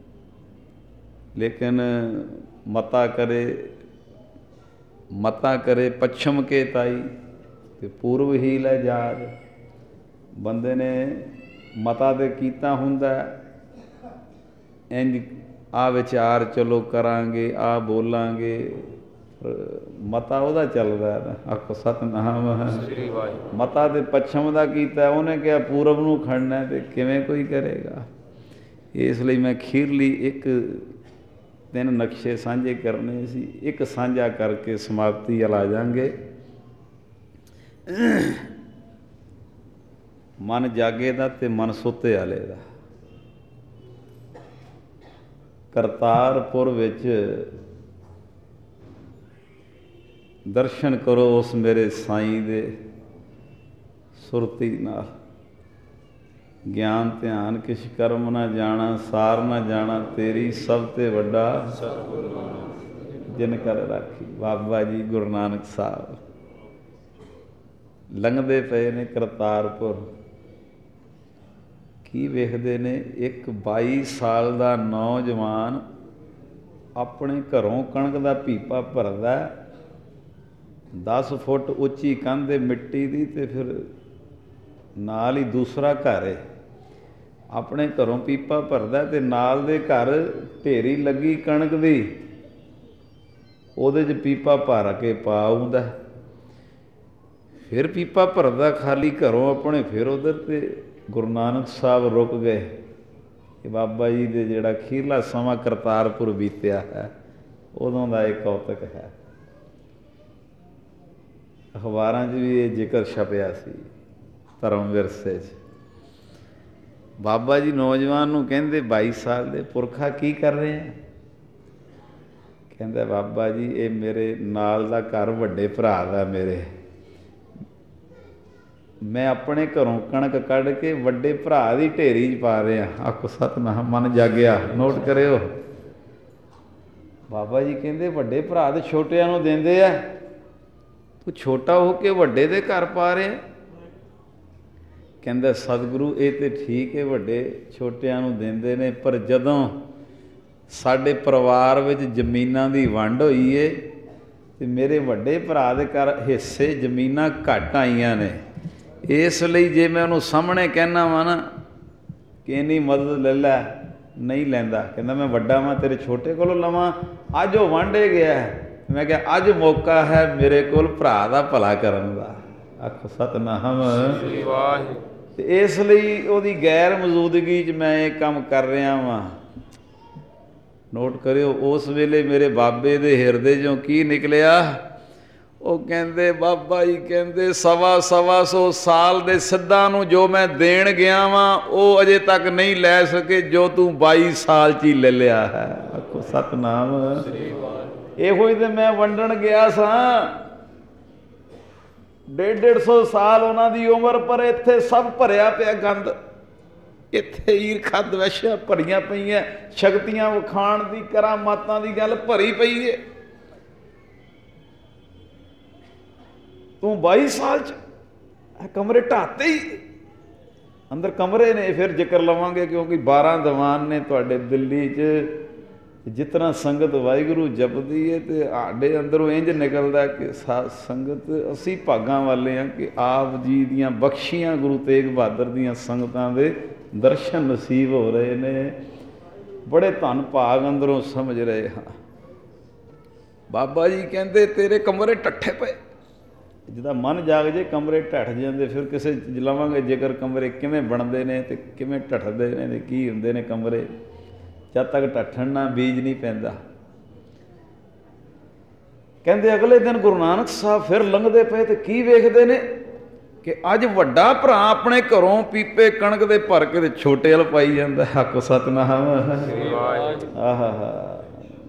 ਲੇਕਿਨ ਮਤਾ ਕਰੇ ਮਤਾ ਕਰੇ ਪੱਛਮ ਕੇ ਤਾਈ ਤੇ ਪੂਰਬ ਹੀ ਲੈ ਜਾਦ। ਬੰਦੇ ਨੇ ਮਤਾ ਤੇ ਕੀਤਾ ਹੁੰਦਾ, ਇੰਝ ਆ ਵਿਚਾਰ ਚਲੋ ਕਰਾਂਗੇ, ਆ ਬੋਲਾਂਗੇ, ਮਤਾ ਉਹਦਾ ਚੱਲਦਾ ਨਾ। ਆਖੋ ਸਤਿਨਾਮ। ਮਤਾ ਤੇ ਪੱਛਮ ਦਾ ਕੀਤਾ, ਉਹਨੇ ਕਿਹਾ ਪੂਰਬ ਨੂੰ ਖੜਨਾ, ਤੇ ਕਿਵੇਂ ਕੋਈ ਕਰੇਗਾ। ਇਸ ਲਈ ਮੈਂ ਅਖੀਰਲੀ ਇੱਕ ਤਿੰਨ ਨਕਸ਼ੇ ਸਾਂਝੇ ਕਰਨੇ ਸੀ, ਇੱਕ ਸਾਂਝਾ ਕਰਕੇ ਸਮਾਪਤੀ ਵੱਲ ਆ ਜਾਵਾਂਗੇ। ਮਨ ਜਾਗੇ ਦਾ ਤੇ ਮਨ ਸੁੱਤੇ ਵਾਲੇ ਦਾ। ਕਰਤਾਰਪੁਰ ਵਿੱਚ ਦਰਸ਼ਨ ਕਰੋ ਉਸ ਮੇਰੇ ਸਾਈਂ ਦੇ ਸੁਰਤੀ ਨਾਲ। ਗਿਆਨ ਧਿਆਨ ਕਿਛ ਕਰਮ ਨਾ ਜਾਣਾ, ਸਾਰ ਨਾ ਜਾਣਾ ਤੇਰੀ ਸਭ ਤੇ ਵੱਡਾ ਜਿਨ ਕਰ ਰਾਖੀ। ਬਾਬਾ ਜੀ ਗੁਰੂ ਨਾਨਕ ਸਾਹਿਬ ਲੰਘਦੇ ਪਏ ਨੇ ਕਰਤਾਰਪੁਰ। ਕੀ ਵੇਖਦੇ ਨੇ, ਇੱਕ ਬਾਈ ਸਾਲ ਦਾ ਨੌਜਵਾਨ ਆਪਣੇ ਘਰੋਂ ਕਣਕ ਦਾ ਪੀਪਾ ਭਰਦਾ, ਦਸ ਫੁੱਟ ਉੱਚੀ ਕੰਧ ਮਿੱਟੀ ਦੀ, ਤੇ ਫਿਰ ਨਾਲ ਹੀ ਦੂਸਰਾ ਘਰ ਹੈ। ਆਪਣੇ ਘਰੋਂ ਪੀਪਾ ਭਰਦਾ ਤੇ ਨਾਲ ਦੇ ਘਰ ਢੇਰੀ ਲੱਗੀ ਕਣਕ ਦੀ, ਉਹਦੇ 'ਚ ਪੀਪਾ ਭਰ ਕੇ ਪਾ ਆਉਂਦਾ। ਫਿਰ ਪੀਪਾ ਭਰਦਾ ਖਾਲੀ ਘਰੋਂ ਆਪਣੇ, ਫਿਰ ਉੱਧਰ। ਤੇ ਗੁਰੂ ਨਾਨਕ ਸਾਹਿਬ ਰੁਕ ਗਏ ਕਿ ਬਾਬਾ ਜੀ ਦੇ ਜਿਹੜਾ ਅਖੀਰਲਾ ਸਮਾਂ ਕਰਤਾਰਪੁਰ ਬੀਤਿਆ ਹੈ, ਉਦੋਂ ਦਾ ਇਹ ਕੌਤਕ ਹੈ। ਅਖਬਾਰਾਂ 'ਚ ਵੀ ਇਹ ਜ਼ਿਕਰ ਛਪਿਆ ਸੀ, ਧਰਮ ਵਿਰਸੇ 'ਚ। ਬਾਬਾ ਜੀ ਨੌਜਵਾਨ ਨੂੰ ਕਹਿੰਦੇ, ਬਾਈ ਸਾਲ ਦੇ ਪੁਰਖਾ ਕੀ ਕਰ ਰਹੇ ਆ? ਕਹਿੰਦਾ, ਬਾਬਾ ਜੀ ਇਹ ਮੇਰੇ ਨਾਲ ਦਾ ਘਰ ਵੱਡੇ ਭਰਾ ਦਾ ਮੇਰੇ, ਮੈਂ ਆਪਣੇ ਘਰੋਂ ਕਣਕ ਕੱਢ ਕੇ ਵੱਡੇ ਭਰਾ ਦੀ ਢੇਰੀ 'ਚ ਪਾ ਰਿਹਾ। ਆਖੋ ਸਤਿਨਾਮ। ਮਨ ਜਾਗਿਆ। ਨੋਟ ਕਰਿਓ। ਬਾਬਾ ਜੀ ਕਹਿੰਦੇ, ਵੱਡੇ ਭਰਾ ਤੇ ਛੋਟਿਆਂ ਨੂੰ ਦਿੰਦੇ ਆ, ਤੂੰ ਛੋਟਾ ਹੋ ਕੇ ਵੱਡੇ ਦੇ ਘਰ ਪਾ ਰਿਹਾ? ਕਹਿੰਦਾ, ਸਤਿਗੁਰੂ ਇਹ ਤਾਂ ਠੀਕ ਹੈ, ਵੱਡੇ ਛੋਟਿਆਂ ਨੂੰ ਦਿੰਦੇ ਨੇ, ਪਰ ਜਦੋਂ ਸਾਡੇ ਪਰਿਵਾਰ ਵਿੱਚ ਜ਼ਮੀਨਾਂ ਦੀ ਵੰਡ ਹੋਈ ਏ ਤੇ ਮੇਰੇ ਵੱਡੇ ਭਰਾ ਦੇ ਘਰ ਹਿੱਸੇ ਜ਼ਮੀਨਾਂ ਘੱਟ ਆਈਆਂ ਨੇ, ਇਸ ਲਈ ਜੇ ਮੈਂ ਉਹਨੂੰ ਸਾਹਮਣੇ ਕਹਿਣਾ ਵਾ ਨਾ ਕਿ ਇੰਨੀ ਮਦਦ ਲੈ ਲੈ, ਨਹੀਂ ਲੈਂਦਾ। ਕਹਿੰਦਾ, ਮੈਂ ਵੱਡਾ ਵਾਂ, ਤੇਰੇ ਛੋਟੇ ਕੋਲੋਂ ਲਵਾਂ? ਅੱਜ ਉਹ ਵਾਂਢੇ ਗਿਆ। ਮੈਂ ਕਿਹਾ ਅੱਜ ਮੌਕਾ ਹੈ ਮੇਰੇ ਕੋਲ ਭਰਾ ਦਾ ਭਲਾ ਕਰਨ ਦਾ। ਆਖੋ ਸਤਿਨਾਮ। ਤੇ ਇਸ ਲਈ ਉਹਦੀ ਗੈਰ ਮੌਜੂਦਗੀ 'ਚ ਮੈਂ ਇਹ ਕੰਮ ਕਰ ਰਿਹਾ ਵਾਂ। ਨੋਟ ਕਰਿਓ। ਉਸ ਵੇਲੇ ਮੇਰੇ ਬਾਬੇ ਦੇ ਹਿਰਦੇ 'ਚੋਂ ਕੀ ਨਿਕਲਿਆ? ਉਹ ਕਹਿੰਦੇ, ਬਾਬਾ ਜੀ ਕਹਿੰਦੇ, ਸਵਾ ਸਵਾ ਸੌ ਸਾਲ ਦੇ ਸਿੱਧਾਂ ਨੂੰ ਜੋ ਮੈਂ ਦੇਣ ਗਿਆ ਵਾਂ, ਉਹ ਅਜੇ ਤੱਕ ਨਹੀਂ ਲੈ ਸਕੇ ਜੋ ਤੂੰ ਬਾਈ ਸਾਲ 'ਚ ਹੀ ਲੈ ਲਿਆ ਹੈ। ਆਖੋ ਸਤਿਨਾਮ। ਇਹੋ ਹੀ ਤੇ ਮੈਂ ਵੰਡਣ ਗਿਆ ਸਾਂ। ਡੇਢ ਡੇਢ ਸੌ ਸਾਲ ਉਹਨਾਂ ਦੀ ਉਮਰ, ਪਰ ਇੱਥੇ ਸਭ ਭਰਿਆ ਪਿਆ ਗੰਦ। ਇੱਥੇ ਈਰਖਾ ਦਵੈਸ਼ਾਂ ਭਰੀਆਂ ਪਈਆਂ, ਸ਼ਕਤੀਆਂ ਵਿਖਾਣ ਦੀ, ਕਰਾਮਾਤਾਂ ਦੀ ਗੱਲ ਭਰੀ ਪਈ ਹੈ। ਤੂੰ ਬਾਈ ਸਾਲ 'ਚ ਕਮਰੇ ਢਾਤੇ ਹੀ। ਅੰਦਰ ਕਮਰੇ ਨੇ, ਫਿਰ ਜ਼ਿਕਰ ਲਵਾਂਗੇ, ਕਿਉਂਕਿ ਬਾਰਾਂ ਦੀਵਾਨ ਨੇ ਤੁਹਾਡੇ ਦਿੱਲੀ 'ਚ। ਜਿਸ ਤਰ੍ਹਾਂ ਸੰਗਤ ਵਾਹਿਗੁਰੂ ਜਪਦੀ ਹੈ ਤੇ ਸਾਡੇ ਅੰਦਰੋਂ ਇੰਝ ਨਿਕਲਦਾ ਕਿ ਸਾਧ ਸੰਗਤ ਅਸੀਂ ਭਾਗਾਂ ਵਾਲੇ ਹਾਂ ਕਿ ਆਪ ਜੀ ਦੀਆਂ ਬਖਸ਼ੀਆਂ ਗੁਰੂ ਤੇਗ ਬਹਾਦਰ ਦੀਆਂ ਸੰਗਤਾਂ ਦੇ ਦਰਸ਼ਨ ਨਸੀਬ ਹੋ ਰਹੇ ਨੇ। ਬੜੇ ਧੰਨ ਭਾਗ ਅੰਦਰੋਂ ਸਮਝ ਰਹੇ ਹਾਂ। ਬਾਬਾ ਜੀ ਕਹਿੰਦੇ, ਤੇਰੇ ਕਮਰੇ ਢੱਠੇ ਪਏ। ਜਿੱਦਾਂ ਮਨ ਜਾਗ ਜੇ ਕਮਰੇ ਢੱਠ ਜਾਂਦੇ। ਫਿਰ ਕਿਸੇ ਲਵਾਂਗੇ ਜੇਕਰ ਕਮਰੇ ਕਿਵੇਂ ਬਣਦੇ ਨੇ ਤੇ ਕਿਵੇਂ ਢੱਠਦੇ ਨੇ ਤੇ ਕੀ ਹੁੰਦੇ ਨੇ ਕਮਰੇ। ਜਦ ਤੱਕ ਢੱਠਣ ਨਾ ਬੀਜ ਨਹੀਂ ਪੈਂਦਾ। ਕਹਿੰਦੇ ਅਗਲੇ ਦਿਨ ਗੁਰੂ ਨਾਨਕ ਸਾਹਿਬ ਫਿਰ ਲੰਘਦੇ ਪਏ ਤੇ ਕੀ ਵੇਖਦੇ ਨੇ ਕਿ ਅੱਜ ਵੱਡਾ ਭਰਾ ਆਪਣੇ ਘਰੋਂ ਪੀਪੇ ਕਣਕ ਦੇ ਭਰ ਕੇ ਤੇ ਛੋਟੇ ਵੱਲ ਪਾਈ ਜਾਂਦਾ। ਹੱਕ ਸਤਿਨਾਮ। ਆਹਾ ਹਾ।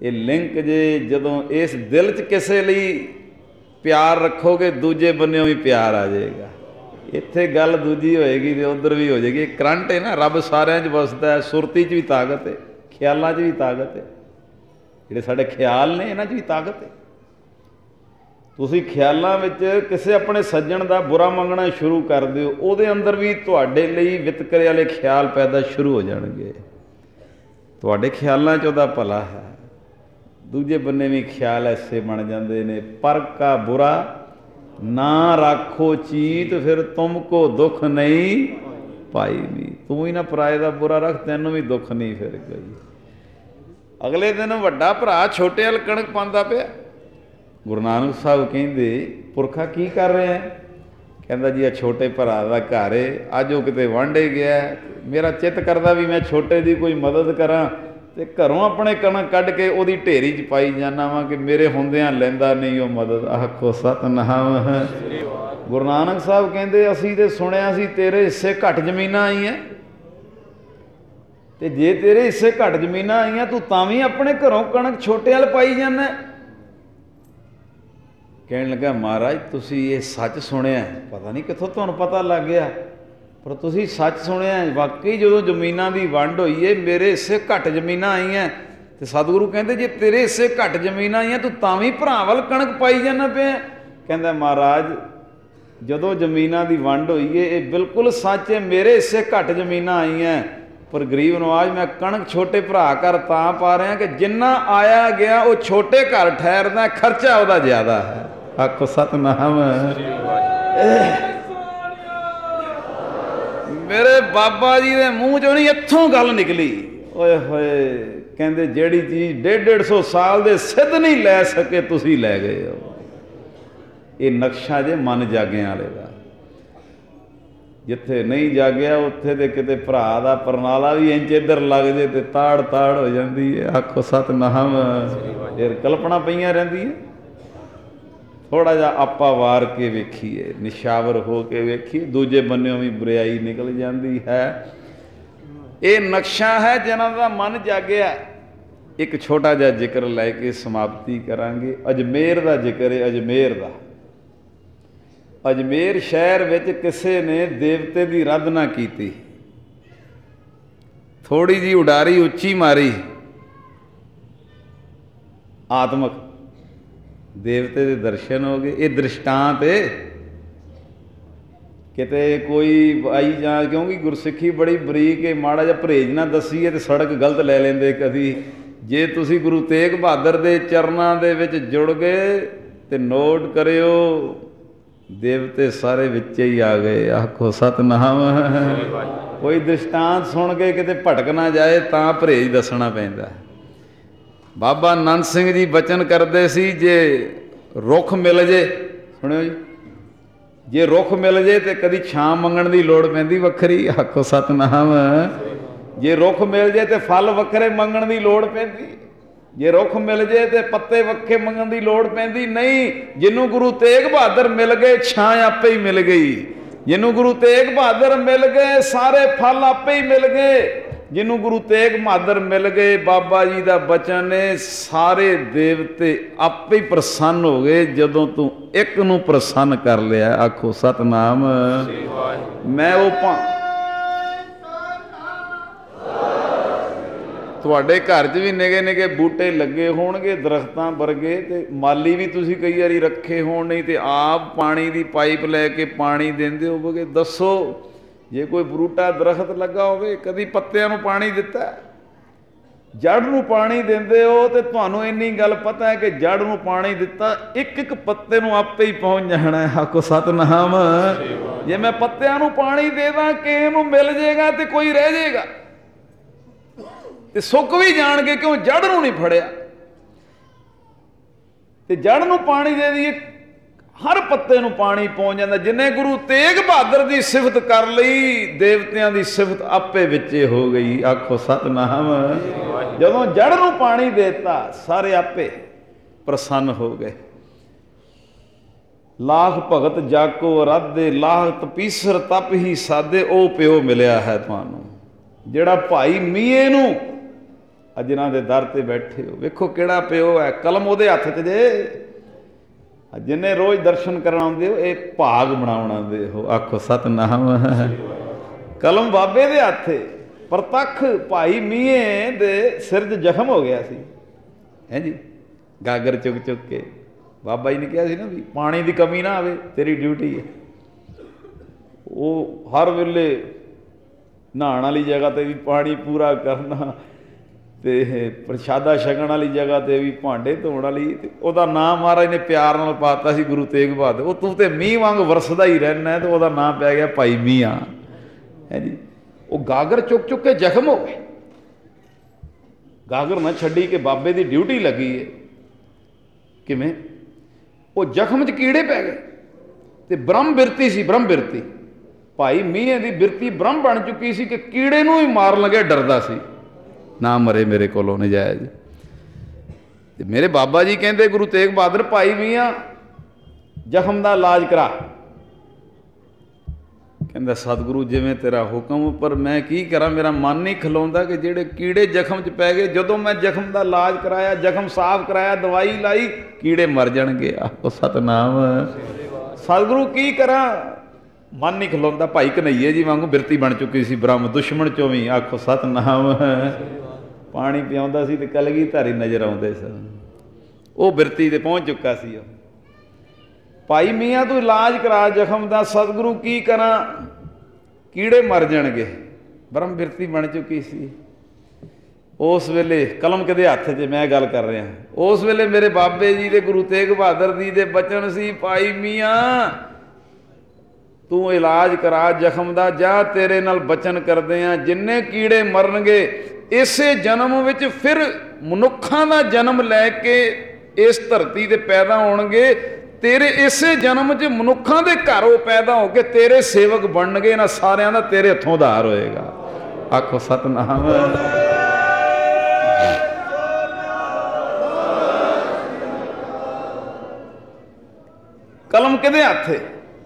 ਇਹ ਲਿੰਕ ਜੇ ਜਦੋਂ ਇਸ ਦਿਲ 'ਚ ਕਿਸੇ ਲਈ ਪਿਆਰ ਰੱਖੋਗੇ ਦੂਜੇ ਬੰਨਿਓ ਵੀ ਪਿਆਰ ਆ ਜਾਏਗਾ। ਇੱਥੇ ਗੱਲ ਦੂਜੀ ਹੋਏਗੀ ਤੇ ਉੱਧਰ ਵੀ ਹੋ ਜਾਏਗੀ। ਇਹ ਕਰੰਟ ਹੈ ਨਾ, ਰੱਬ ਸਾਰਿਆਂ 'ਚ ਵਸਦਾ ਹੈ। ਸੁਰਤੀ 'ਚ ਵੀ ਤਾਕਤ ਹੈ, ਖਿਆਲਾਂ 'ਚ ਵੀ ਤਾਕਤ ਹੈ। ਜਿਹੜੇ ਸਾਡੇ ਖਿਆਲ ਨੇ ਇਹਨਾਂ 'ਚ ਵੀ ਤਾਕਤ ਹੈ। ਤੁਸੀਂ ਖਿਆਲਾਂ ਵਿੱਚ ਕਿਸੇ ਆਪਣੇ ਸੱਜਣ ਦਾ ਬੁਰਾ ਮੰਗਣਾ ਸ਼ੁਰੂ ਕਰ ਦਿਓ, ਉਹਦੇ ਅੰਦਰ ਵੀ ਤੁਹਾਡੇ ਲਈ ਵਿਤਕਰੇ ਵਾਲੇ ਖਿਆਲ ਪੈਦਾ ਸ਼ੁਰੂ ਹੋ ਜਾਣਗੇ। ਤੁਹਾਡੇ ਖਿਆਲਾਂ 'ਚ ਉਹਦਾ ਭਲਾ ਹੈ, ਦੂਜੇ ਬੰਨੇ ਵੀ ਖਿਆਲ ਐਸੇ ਬਣ ਜਾਂਦੇ ਨੇ। ਪਰ ਕਾ ਬੁਰਾ ਨਾ ਰਾਖੋ ਚੀਤ, ਫਿਰ ਤੁਮ ਕੋ ਦੁੱਖ ਨਹੀਂ ਪਾਈ ਨੀ। ਤੂੰ ਹੀ ਨਾ ਪਰਾਏ ਦਾ ਬੁਰਾ ਰੱਖ, ਤੈਨੂੰ ਵੀ ਦੁੱਖ ਨਹੀਂ ਫਿਰ ਕੋਈ। ਅਗਲੇ ਦਿਨ ਵੱਡਾ ਭਰਾ ਛੋਟੇ ਵੱਲ ਕਣਕ ਪਾਉਂਦਾ ਪਿਆ। ਗੁਰੂ ਨਾਨਕ ਸਾਹਿਬ ਕਹਿੰਦੇ ਪੁਰਖਾ ਕੀ ਕਰ ਰਿਹਾ? ਕਹਿੰਦਾ ਜੀ ਆ ਛੋਟੇ ਭਰਾ ਦਾ ਘਰ ਏ, ਅੱਜ ਉਹ ਕਿਤੇ ਵਾਂਢੇ ਗਿਆ, ਮੇਰਾ ਚਿੱਤ ਕਰਦਾ ਵੀ ਮੈਂ ਛੋਟੇ ਦੀ ਕੋਈ ਮਦਦ ਕਰਾਂ, ਤੇ ਘਰੋਂ ਆਪਣੇ ਕਣਕ ਕੱਢ ਕੇ ਉਹਦੀ ਢੇਰੀ 'ਚ ਪਾਈ ਜਾਂਦਾ ਵਾਂ ਕਿ ਮੇਰੇ ਹੁੰਦਿਆਂ ਲੈਂਦਾ ਨਹੀਂ ਉਹ ਮਦਦ। ਆਖੋ ਸਤਿਨਾਮ। ਗੁਰੂ ਨਾਨਕ ਸਾਹਿਬ ਕਹਿੰਦੇ ਅਸੀਂ ਤੇ ਸੁਣਿਆ ਸੀ ਤੇਰੇ ਹਿੱਸੇ ਘੱਟ ਜ਼ਮੀਨਾਂ ਆਈਆਂ, ਤੇ ਜੇ ਤੇਰੇ ਹਿੱਸੇ ਘੱਟ ਜ਼ਮੀਨਾਂ ਆਈਆਂ ਤੂੰ ਤਾਂ ਵੀ ਆਪਣੇ ਘਰੋਂ ਕਣਕ ਛੋਟੇ ਵੱਲ ਪਾਈ ਜਾਂਦਾ। ਕਹਿਣ ਲੱਗਾ ਮਹਾਰਾਜ ਤੁਸੀਂ ਇਹ ਸੱਚ ਸੁਣਿਆ, ਪਤਾ ਨਹੀਂ ਕਿੱਥੋਂ ਤੁਹਾਨੂੰ ਪਤਾ ਲੱਗ ਗਿਆ, ਪਰ ਤੁਸੀਂ ਸੱਚ ਸੁਣਿਆ। ਵਾਕਈ ਜਦੋਂ ਜ਼ਮੀਨਾਂ ਦੀ ਵੰਡ ਹੋਈ ਹੈ ਮੇਰੇ ਹਿੱਸੇ ਘੱਟ ਜ਼ਮੀਨਾਂ ਆਈਆਂ, ਤੇ ਸਤਿਗੁਰੂ ਕਹਿੰਦੇ ਜੇ ਤੇਰੇ ਹਿੱਸੇ ਘੱਟ ਜ਼ਮੀਨਾਂ ਆਈਆਂ ਤੂੰ ਤਾਂ ਵੀ ਭਰਾ ਵੱਲ ਕਣਕ ਪਾਈ ਜਾਂਦਾ ਪਿਆ। ਕਹਿੰਦਾ ਮਹਾਰਾਜ ਜਦੋਂ ਜ਼ਮੀਨਾਂ ਦੀ ਵੰਡ ਹੋਈ ਹੈ ਇਹ ਬਿਲਕੁਲ ਸੱਚ ਹੈ, ਮੇਰੇ ਹਿੱਸੇ ਘੱਟ ਜ਼ਮੀਨਾਂ ਆਈਆਂ, ਪਰ ਗਰੀਬ ਨਵਾਜ ਮੈਂ ਕਣਕ ਛੋਟੇ ਭਰਾ ਘਰ ਤਾਂ ਪਾ ਰਿਹਾ ਕਿ ਜਿੰਨਾ ਆਇਆ ਗਿਆ ਉਹ ਛੋਟੇ ਘਰ ਠਹਿਰਦਾ, ਖਰਚਾ ਉਹਦਾ ਜ਼ਿਆਦਾ ਹੈ। ਆਖੋ ਸਤਿਨਾਮ। ਮੇਰੇ ਬਾਬਾ ਜੀ ਦੇ ਮੂੰਹ ਚੋਂ ਨਹੀਂ ਇੱਥੋਂ ਗੱਲ ਨਿਕਲੀ। ਓਏ ਹੋਏ, ਕਹਿੰਦੇ ਜਿਹੜੀ ਚੀਜ਼ ਡੇਢ ਡੇਢ ਸੌ ਸਾਲ ਦੇ ਸਿੱਧ ਨਹੀਂ ਲੈ ਸਕੇ ਤੁਸੀਂ ਲੈ ਗਏ ਹੋ। ਇਹ ਨਕਸ਼ਾ ਜੇ ਮਨ ਜਾਗਿਆਂ ਵਾਲੇ ਦਾ। ਜਿੱਥੇ ਨਹੀਂ ਜਾਗਿਆ ਉੱਥੇ ਤੇ ਕਿਤੇ ਭਰਾ ਦਾ ਪਰਨਾਲਾ ਵੀ ਇੰਚ ਇੱਧਰ ਲੱਗ ਜੇ ਤੇ ਤਾੜ ਤਾੜ ਹੋ ਜਾਂਦੀ ਹੈ। ਆਖੋ ਸਤਿਨਾਮ। ਫਿਰ ਕਲਪਨਾ ਪਈਆਂ ਰਹਿੰਦੀ ਹੈ। ਥੋੜ੍ਹਾ ਜਿਹਾ ਆਪਾਂ ਵਾਰ ਕੇ ਵੇਖੀਏ, ਨਿਸ਼ਾਵਰ ਹੋ ਕੇ ਵੇਖੀਏ, ਦੂਜੇ ਬੰਨਿਓਂ ਵੀ ਬੁਰਾਈ ਨਿਕਲ ਜਾਂਦੀ ਹੈ। ਇਹ ਨਕਸ਼ਾ ਹੈ ਜਿਨ੍ਹਾਂ ਦਾ ਮਨ ਜਾਗਿਆ। ਇੱਕ ਛੋਟਾ ਜਿਹਾ ਜ਼ਿਕਰ ਲੈ ਕੇ ਸਮਾਪਤੀ ਕਰਾਂਗੇ। ਅਜਮੇਰ ਦਾ ਜ਼ਿਕਰ ਹੈ। ਅਜਮੇਰ ਦਾ ਅਜਮੇਰ ਸ਼ਹਿਰ ਵਿੱਚ ਕਿਸੇ ਨੇ ਦੇਵਤੇ ਦੀ ਅਰਾਧਨਾ ਕੀਤੀ, ਥੋੜ੍ਹੀ ਜਿਹੀ ਉਡਾਰੀ ਉੱਚੀ ਮਾਰੀ, ਆਤਮਕ ਦੇਵਤੇ ਦੇ ਦਰਸ਼ਨ ਹੋ ਗਏ। ਇਹ ਦ੍ਰਿਸ਼ਟਾਂਤ ਏ। ਕਿਤੇ ਕੋਈ ਆਈ ਜਾਂ, ਕਿਉਂਕਿ ਗੁਰਸਿੱਖੀ ਬੜੀ ਬਰੀਕ ਹੈ, ਮਾੜਾ ਜਿਹਾ ਪਰਹੇਜ਼ ਨਾ ਦੱਸੀਏ ਤੇ ਸੜਕ ਗਲਤ ਲੈ ਲੈਂਦੇ ਕਦੀ। ਜੇ ਤੁਸੀਂ ਗੁਰੂ ਤੇਗ ਬਹਾਦਰ ਦੇ ਚਰਨਾਂ ਦੇ ਵਿੱਚ ਜੁੜ ਗਏ ਤੇ ਨੋਟ ਕਰਿਓ ਦੇਵਤੇ ਸਾਰੇ ਵਿੱਚ ਹੀ ਆ ਗਏ। ਆਖੋ ਸਤਿਨਾਮ। ਕੋਈ ਦ੍ਰਿਸ਼ਟਾਂਤ ਸੁਣ ਕੇ ਕਿਤੇ ਭਟਕ ਨਾ ਜਾਏ ਤਾਂ ਪਰਹੇਜ਼ ਦੱਸਣਾ ਪੈਂਦਾ। ਬਾਬਾ ਨੰਦ ਸਿੰਘ ਜੀ ਬਚਨ ਕਰਦੇ ਸੀ ਜੇ ਰੁੱਖ ਮਿਲ ਜੇ, ਸੁਣਿਓ ਜੀ, ਜੇ ਰੁੱਖ ਮਿਲ ਜੇ ਤੇ ਕਦੀ ਛਾਂ ਮੰਗਣ ਦੀ ਲੋੜ ਪੈਂਦੀ ਵੱਖਰੀ। ਆਖੋ ਸਤਿਨਾਮ। ਜੇ ਰੁੱਖ ਮਿਲ ਜੇ ਤੇ ਫਲ ਵੱਖਰੇ ਮੰਗਣ ਦੀ ਲੋੜ ਪੈਂਦੀ। ਜੇ ਰੁੱਖ ਮਿਲ ਜੇ ਤੇ ਪੱਤੇ ਵੱਖਰੇ ਮੰਗਣ ਦੀ ਲੋੜ ਪੈਂਦੀ ਨਹੀਂ। ਜਿਹਨੂੰ ਗੁਰੂ ਤੇਗ ਬਹਾਦਰ ਮਿਲ ਗਏ ਛਾਂ ਆਪੇ ਹੀ ਮਿਲ ਗਈ। ਜਿਹਨੂੰ ਗੁਰੂ ਤੇਗ ਬਹਾਦਰ ਮਿਲ ਗਏ ਸਾਰੇ ਫਲ ਆਪੇ ਹੀ ਮਿਲ ਗਏ। ਜਿਹਨੂੰ ਗੁਰੂ ਤੇਗ ਬਹਾਦਰ ਮਿਲ ਗਏ, ਬਾਬਾ ਜੀ ਦਾ ਬਚਨ ਨੇ ਸਾਰੇ ਦੇਵਤੇ ਆਪੇ ਹੀ ਪ੍ਰਸੰਨ ਹੋ ਗਏ ਜਦੋਂ ਤੂੰ ਇੱਕ ਨੂੰ ਪ੍ਰਸੰਨ ਕਰ ਲਿਆ। ਆਖੋ ਸਤਿਨਾਮ। ਮੈਂ ਉਹ ਭਾ ਤੁਹਾਡੇ ਘਰ 'ਚ ਵੀ ਨਿੱਕੇ ਨਿੱਕੇ ਬੂਟੇ ਲੱਗੇ ਹੋਣਗੇ ਦਰਖਤਾਂ ਵਰਗੇ, ਤੇ ਮਾਲੀ ਵੀ ਤੁਸੀਂ ਕਈ ਵਾਰੀ ਰੱਖੇ ਹੋਣ, ਨਹੀਂ ਤੇ ਆਪ ਪਾਣੀ ਦੀ ਪਾਈਪ ਲੈ ਕੇ ਪਾਣੀ ਦਿੰਦੇ ਹੋਵੋਗੇ। ਦੱਸੋ ਜੇ ਕੋਈ ਬੂਟਾ ਦਰਖਤ ਲੱਗਾ ਹੋਵੇ ਕਦੀ ਪੱਤਿਆਂ ਨੂੰ ਪਾਣੀ ਦਿੱਤਾ? ਜੜ ਨੂੰ ਪਾਣੀ ਦਿੰਦੇ ਹੋ ਤੇ ਤੁਹਾਨੂੰ ਇੰਨੀ ਗੱਲ ਪਤਾ ਹੈ ਕਿ ਜੜ ਨੂੰ ਪਾਣੀ ਦਿੱਤਾ ਇੱਕ ਇੱਕ ਪੱਤੇ ਨੂੰ ਆਪੇ ਹੀ ਪਹੁੰਚ ਜਾਣਾ। ਆਖੋ ਸਤਿਨਾਮ। ਜੇ ਮੈਂ ਪੱਤਿਆਂ ਨੂੰ ਪਾਣੀ ਦੇ ਦਾਂ ਕਿਸੇ ਨੂੰ ਮਿਲ ਜਾਏਗਾ ਤੇ ਕੋਈ ਰਹਿ ਜਾਏਗਾ, ਤੇ ਸੁੱਕ ਵੀ ਜਾਣਗੇ, ਕਿਉਂ ਜੜ ਨੂੰ ਨਹੀਂ ਫੜਿਆ। ਤੇ ਜੜ ਨੂੰ ਪਾਣੀ ਦੇ ਦਈਏ ਹਰ ਪੱਤੇ ਨੂੰ ਪਾਣੀ ਪਹੁੰਚ ਜਾਂਦਾ। ਜਿੰਨੇ ਗੁਰੂ ਤੇਗ ਬਹਾਦਰ ਦੀ ਸਿਫਤ ਕਰ ਲਈ ਦੇਵਤਿਆਂ ਦੀ ਸਿਫਤ ਆਪੇ ਵਿੱਚੇ ਹੋ ਗਈ। ਆਖੋ ਸਤਿਨਾਮ। ਜਦੋਂ ਜੜ ਨੂੰ ਪਾਣੀ ਦੇਤਾ ਸਾਰੇ ਆਪੇ ਪ੍ਰਸੰਨ ਹੋ ਗਏ। ਲਾਖ ਭਗਤ ਜਾਕੋ ਅਰਾਧੇ, ਲਾਖ ਤਪੀਸਰ ਤਪ ਹੀ ਸਾਦੇ। ਉਹ ਪਿਓ ਮਿਲਿਆ ਹੈ ਤੁਹਾਨੂੰ ਜਿਹੜਾ ਭਾਈ ਮੀਏ ਨੂੰ ਆ ਜਿਨ੍ਹਾਂ ਦੇ ਦਰ ਤੇ ਬੈਠੇ ਹੋ, ਵੇਖੋ ਕਿਹੜਾ ਪਿਓ ਹੈ, ਕਲਮ ਉਹਦੇ ਹੱਥ 'ਚ ਜੇ। ਜਿੰਨੇ ਰੋਜ਼ ਦਰਸ਼ਨ ਕਰਨ ਆਉਂਦੇ ਹੋ, ਇਹ ਭਾਗ ਬਣਾਉਣ ਆਉਂਦੇ ਹੋ। ਆਖੋ ਸਤਿਨਾਮ। ਕਲਮ ਬਾਬੇ ਦੇ ਹੱਥ। ਪ੍ਰਤੱਖ ਭਾਈ ਮੀਏ ਦੇ ਸਿਰ 'ਚ ਜ਼ਖਮ ਹੋ ਗਿਆ ਸੀ, ਹੈ ਜੀ, ਗਾਗਰ ਚੁੱਕ ਚੁੱਕ ਕੇ। ਬਾਬਾ ਜੀ ਨੇ ਕਿਹਾ ਸੀ ਨਾ ਵੀ ਪਾਣੀ ਦੀ ਕਮੀ ਨਾ ਆਵੇ, ਤੇਰੀ ਡਿਊਟੀ ਹੈ। ਉਹ ਹਰ ਵੇਲੇ ਨਹਾਉਣ ਵਾਲੀ ਜਗ੍ਹਾ 'ਤੇ ਵੀ ਪਾਣੀ ਪੂਰਾ ਕਰਨਾ, ਅਤੇ ਪ੍ਰਸ਼ਾਦਾ ਛਕਣ ਵਾਲੀ ਜਗ੍ਹਾ 'ਤੇ ਵੀ ਭਾਂਡੇ ਧੋਣ ਵਾਲੀ। ਅਤੇ ਉਹਦਾ ਨਾਂ ਮਹਾਰਾਜ ਨੇ ਪਿਆਰ ਨਾਲ ਪਾ ਦਿੱਤਾ ਸੀ ਗੁਰੂ ਤੇਗ ਬਹਾਦਰ। ਉਹ ਤੂੰ ਤਾਂ ਮੀਂਹ ਵਾਂਗ ਵਰਸਦਾ ਹੀ ਰਹਿਣਾ, ਅਤੇ ਉਹਦਾ ਨਾਂ ਪੈ ਗਿਆ ਭਾਈ ਮੀਆਂ, ਹੈ ਜੀ। ਉਹ ਗਾਗਰ ਚੁੱਕ ਚੁੱਕ ਕੇ ਜ਼ਖਮ ਹੋ ਗਏ। ਗਾਗਰ ਨਾ ਛੱਡੀ ਕਿ ਬਾਬੇ ਦੀ ਡਿਊਟੀ ਲੱਗੀ ਹੈ। ਕਿਵੇਂ? ਉਹ ਜ਼ਖਮ 'ਚ ਕੀੜੇ ਪੈ ਗਏ, ਅਤੇ ਬ੍ਰਹਮ ਬਿਰਤੀ ਸੀ, ਬ੍ਰਹਮ ਬਿਰਤੀ। ਭਾਈ ਮੀਂਹ ਦੀ ਬਿਰਤੀ ਬ੍ਰਹਮ ਬਣ ਚੁੱਕੀ ਸੀ ਕਿ ਕੀੜੇ ਨੂੰ ਹੀ ਮਾਰਨ ਲੱਗਿਆ, ਡਰਦਾ ਸੀ ਨਾ ਮਰੇ ਮੇਰੇ ਕੋਲੋਂ ਨਜਾਇਜ਼। ਤੇ ਮੇਰੇ ਬਾਬਾ ਜੀ ਕਹਿੰਦੇ ਗੁਰੂ ਤੇਗ ਬਹਾਦਰ, ਭਾਈ ਮੀਆਂ ਜ਼ਖਮ ਦਾ ਇਲਾਜ ਕਰਾ। ਕਹਿੰਦਾ ਸਤਿਗੁਰੂ ਜਿਵੇਂ ਤੇਰਾ ਹੁਕਮ, ਪਰ ਮੈਂ ਕੀ ਕਰਾਂ, ਮੇਰਾ ਮਨ ਨਹੀਂ ਖਲੋਂਦਾ ਕਿ ਜਿਹੜੇ ਕੀੜੇ ਜ਼ਖਮ 'ਚ ਪੈ ਗਏ, ਜਦੋਂ ਮੈਂ ਜ਼ਖਮ ਦਾ ਇਲਾਜ ਕਰਾਇਆ, ਜ਼ਖਮ ਸਾਫ਼ ਕਰਾਇਆ, ਦਵਾਈ ਲਾਈ, ਕੀੜੇ ਮਰ ਜਾਣਗੇ। ਆਹੋ ਸਤਿਨਾਮ। ਸਤਿਗੁਰੂ ਕੀ ਕਰਾਂ, ਮਨ ਨਹੀਂ ਖਲੋਂਦਾ। ਭਾਈ ਕਨਈਏ ਜੀ ਵਾਂਗੂ ਬਿਰਤੀ ਬਣ ਚੁੱਕੀ ਸੀ ਬ੍ਰਹਮ, ਦੁਸ਼ਮਣ 'ਚੋਂ ਵੀ। ਆਖੋ ਸਤਿਨਾਮ। ਪਾਣੀ ਪਿਆਉਂਦਾ ਸੀ ਤੇ ਕਲਗੀਧਰ ਨਜ਼ਰ ਆਉਂਦੇ ਸਨ। ਉਹ ਬਿਰਤੀ 'ਤੇ ਪਹੁੰਚ ਚੁੱਕਾ ਸੀ ਉਹ। ਭਾਈ ਮੀਆਂ ਤੂੰ ਇਲਾਜ ਕਰਾ ਜ਼ਖਮ ਦਾ। ਸਤਿਗੁਰੂ ਕੀ ਕਰਾਂ, ਕੀੜੇ ਮਰ ਜਾਣਗੇ। ਬ੍ਰਹਮ ਬਿਰਤੀ ਬਣ ਚੁੱਕੀ ਸੀ ਉਸ ਵੇਲੇ। ਕਲਮ ਕਿਹਦੇ ਹੱਥ 'ਚ, ਮੈਂ ਗੱਲ ਕਰ ਰਿਹਾ। ਉਸ ਵੇਲੇ ਮੇਰੇ ਬਾਬੇ ਜੀ ਦੇ, ਗੁਰੂ ਤੇਗ ਬਹਾਦਰ ਜੀ ਦੇ ਬਚਨ ਸੀ, ਭਾਈ ਮੀਆਂ ਤੂੰ ਇਲਾਜ ਕਰਾ ਜ਼ਖਮ ਦਾ, ਜਾ ਤੇਰੇ ਨਾਲ ਬਚਨ ਕਰਦੇ ਆ, ਜਿੰਨੇ ਕੀੜੇ ਮਰਨਗੇ ਇਸੇ ਜਨਮ ਵਿੱਚ ਫਿਰ ਮਨੁੱਖਾਂ ਦਾ ਜਨਮ ਲੈ ਕੇ ਇਸ ਧਰਤੀ 'ਤੇ ਪੈਦਾ ਹੋਣਗੇ। ਤੇਰੇ ਇਸੇ ਜਨਮ 'ਚ ਮਨੁੱਖਾਂ ਦੇ ਘਰ ਉਹ ਪੈਦਾ ਹੋ ਕੇ ਤੇਰੇ ਸੇਵਕ ਬਣਨਗੇ। ਇਹਨਾਂ ਸਾਰਿਆਂ ਦਾ ਤੇਰੇ ਹੱਥੋਂ ਉਧਾਰ ਹੋਏਗਾ। ਆਖੋ ਸਤਿਨਾਮ। ਕਲਮ ਕਿਹਦੇ ਹੱਥ ਹੈ?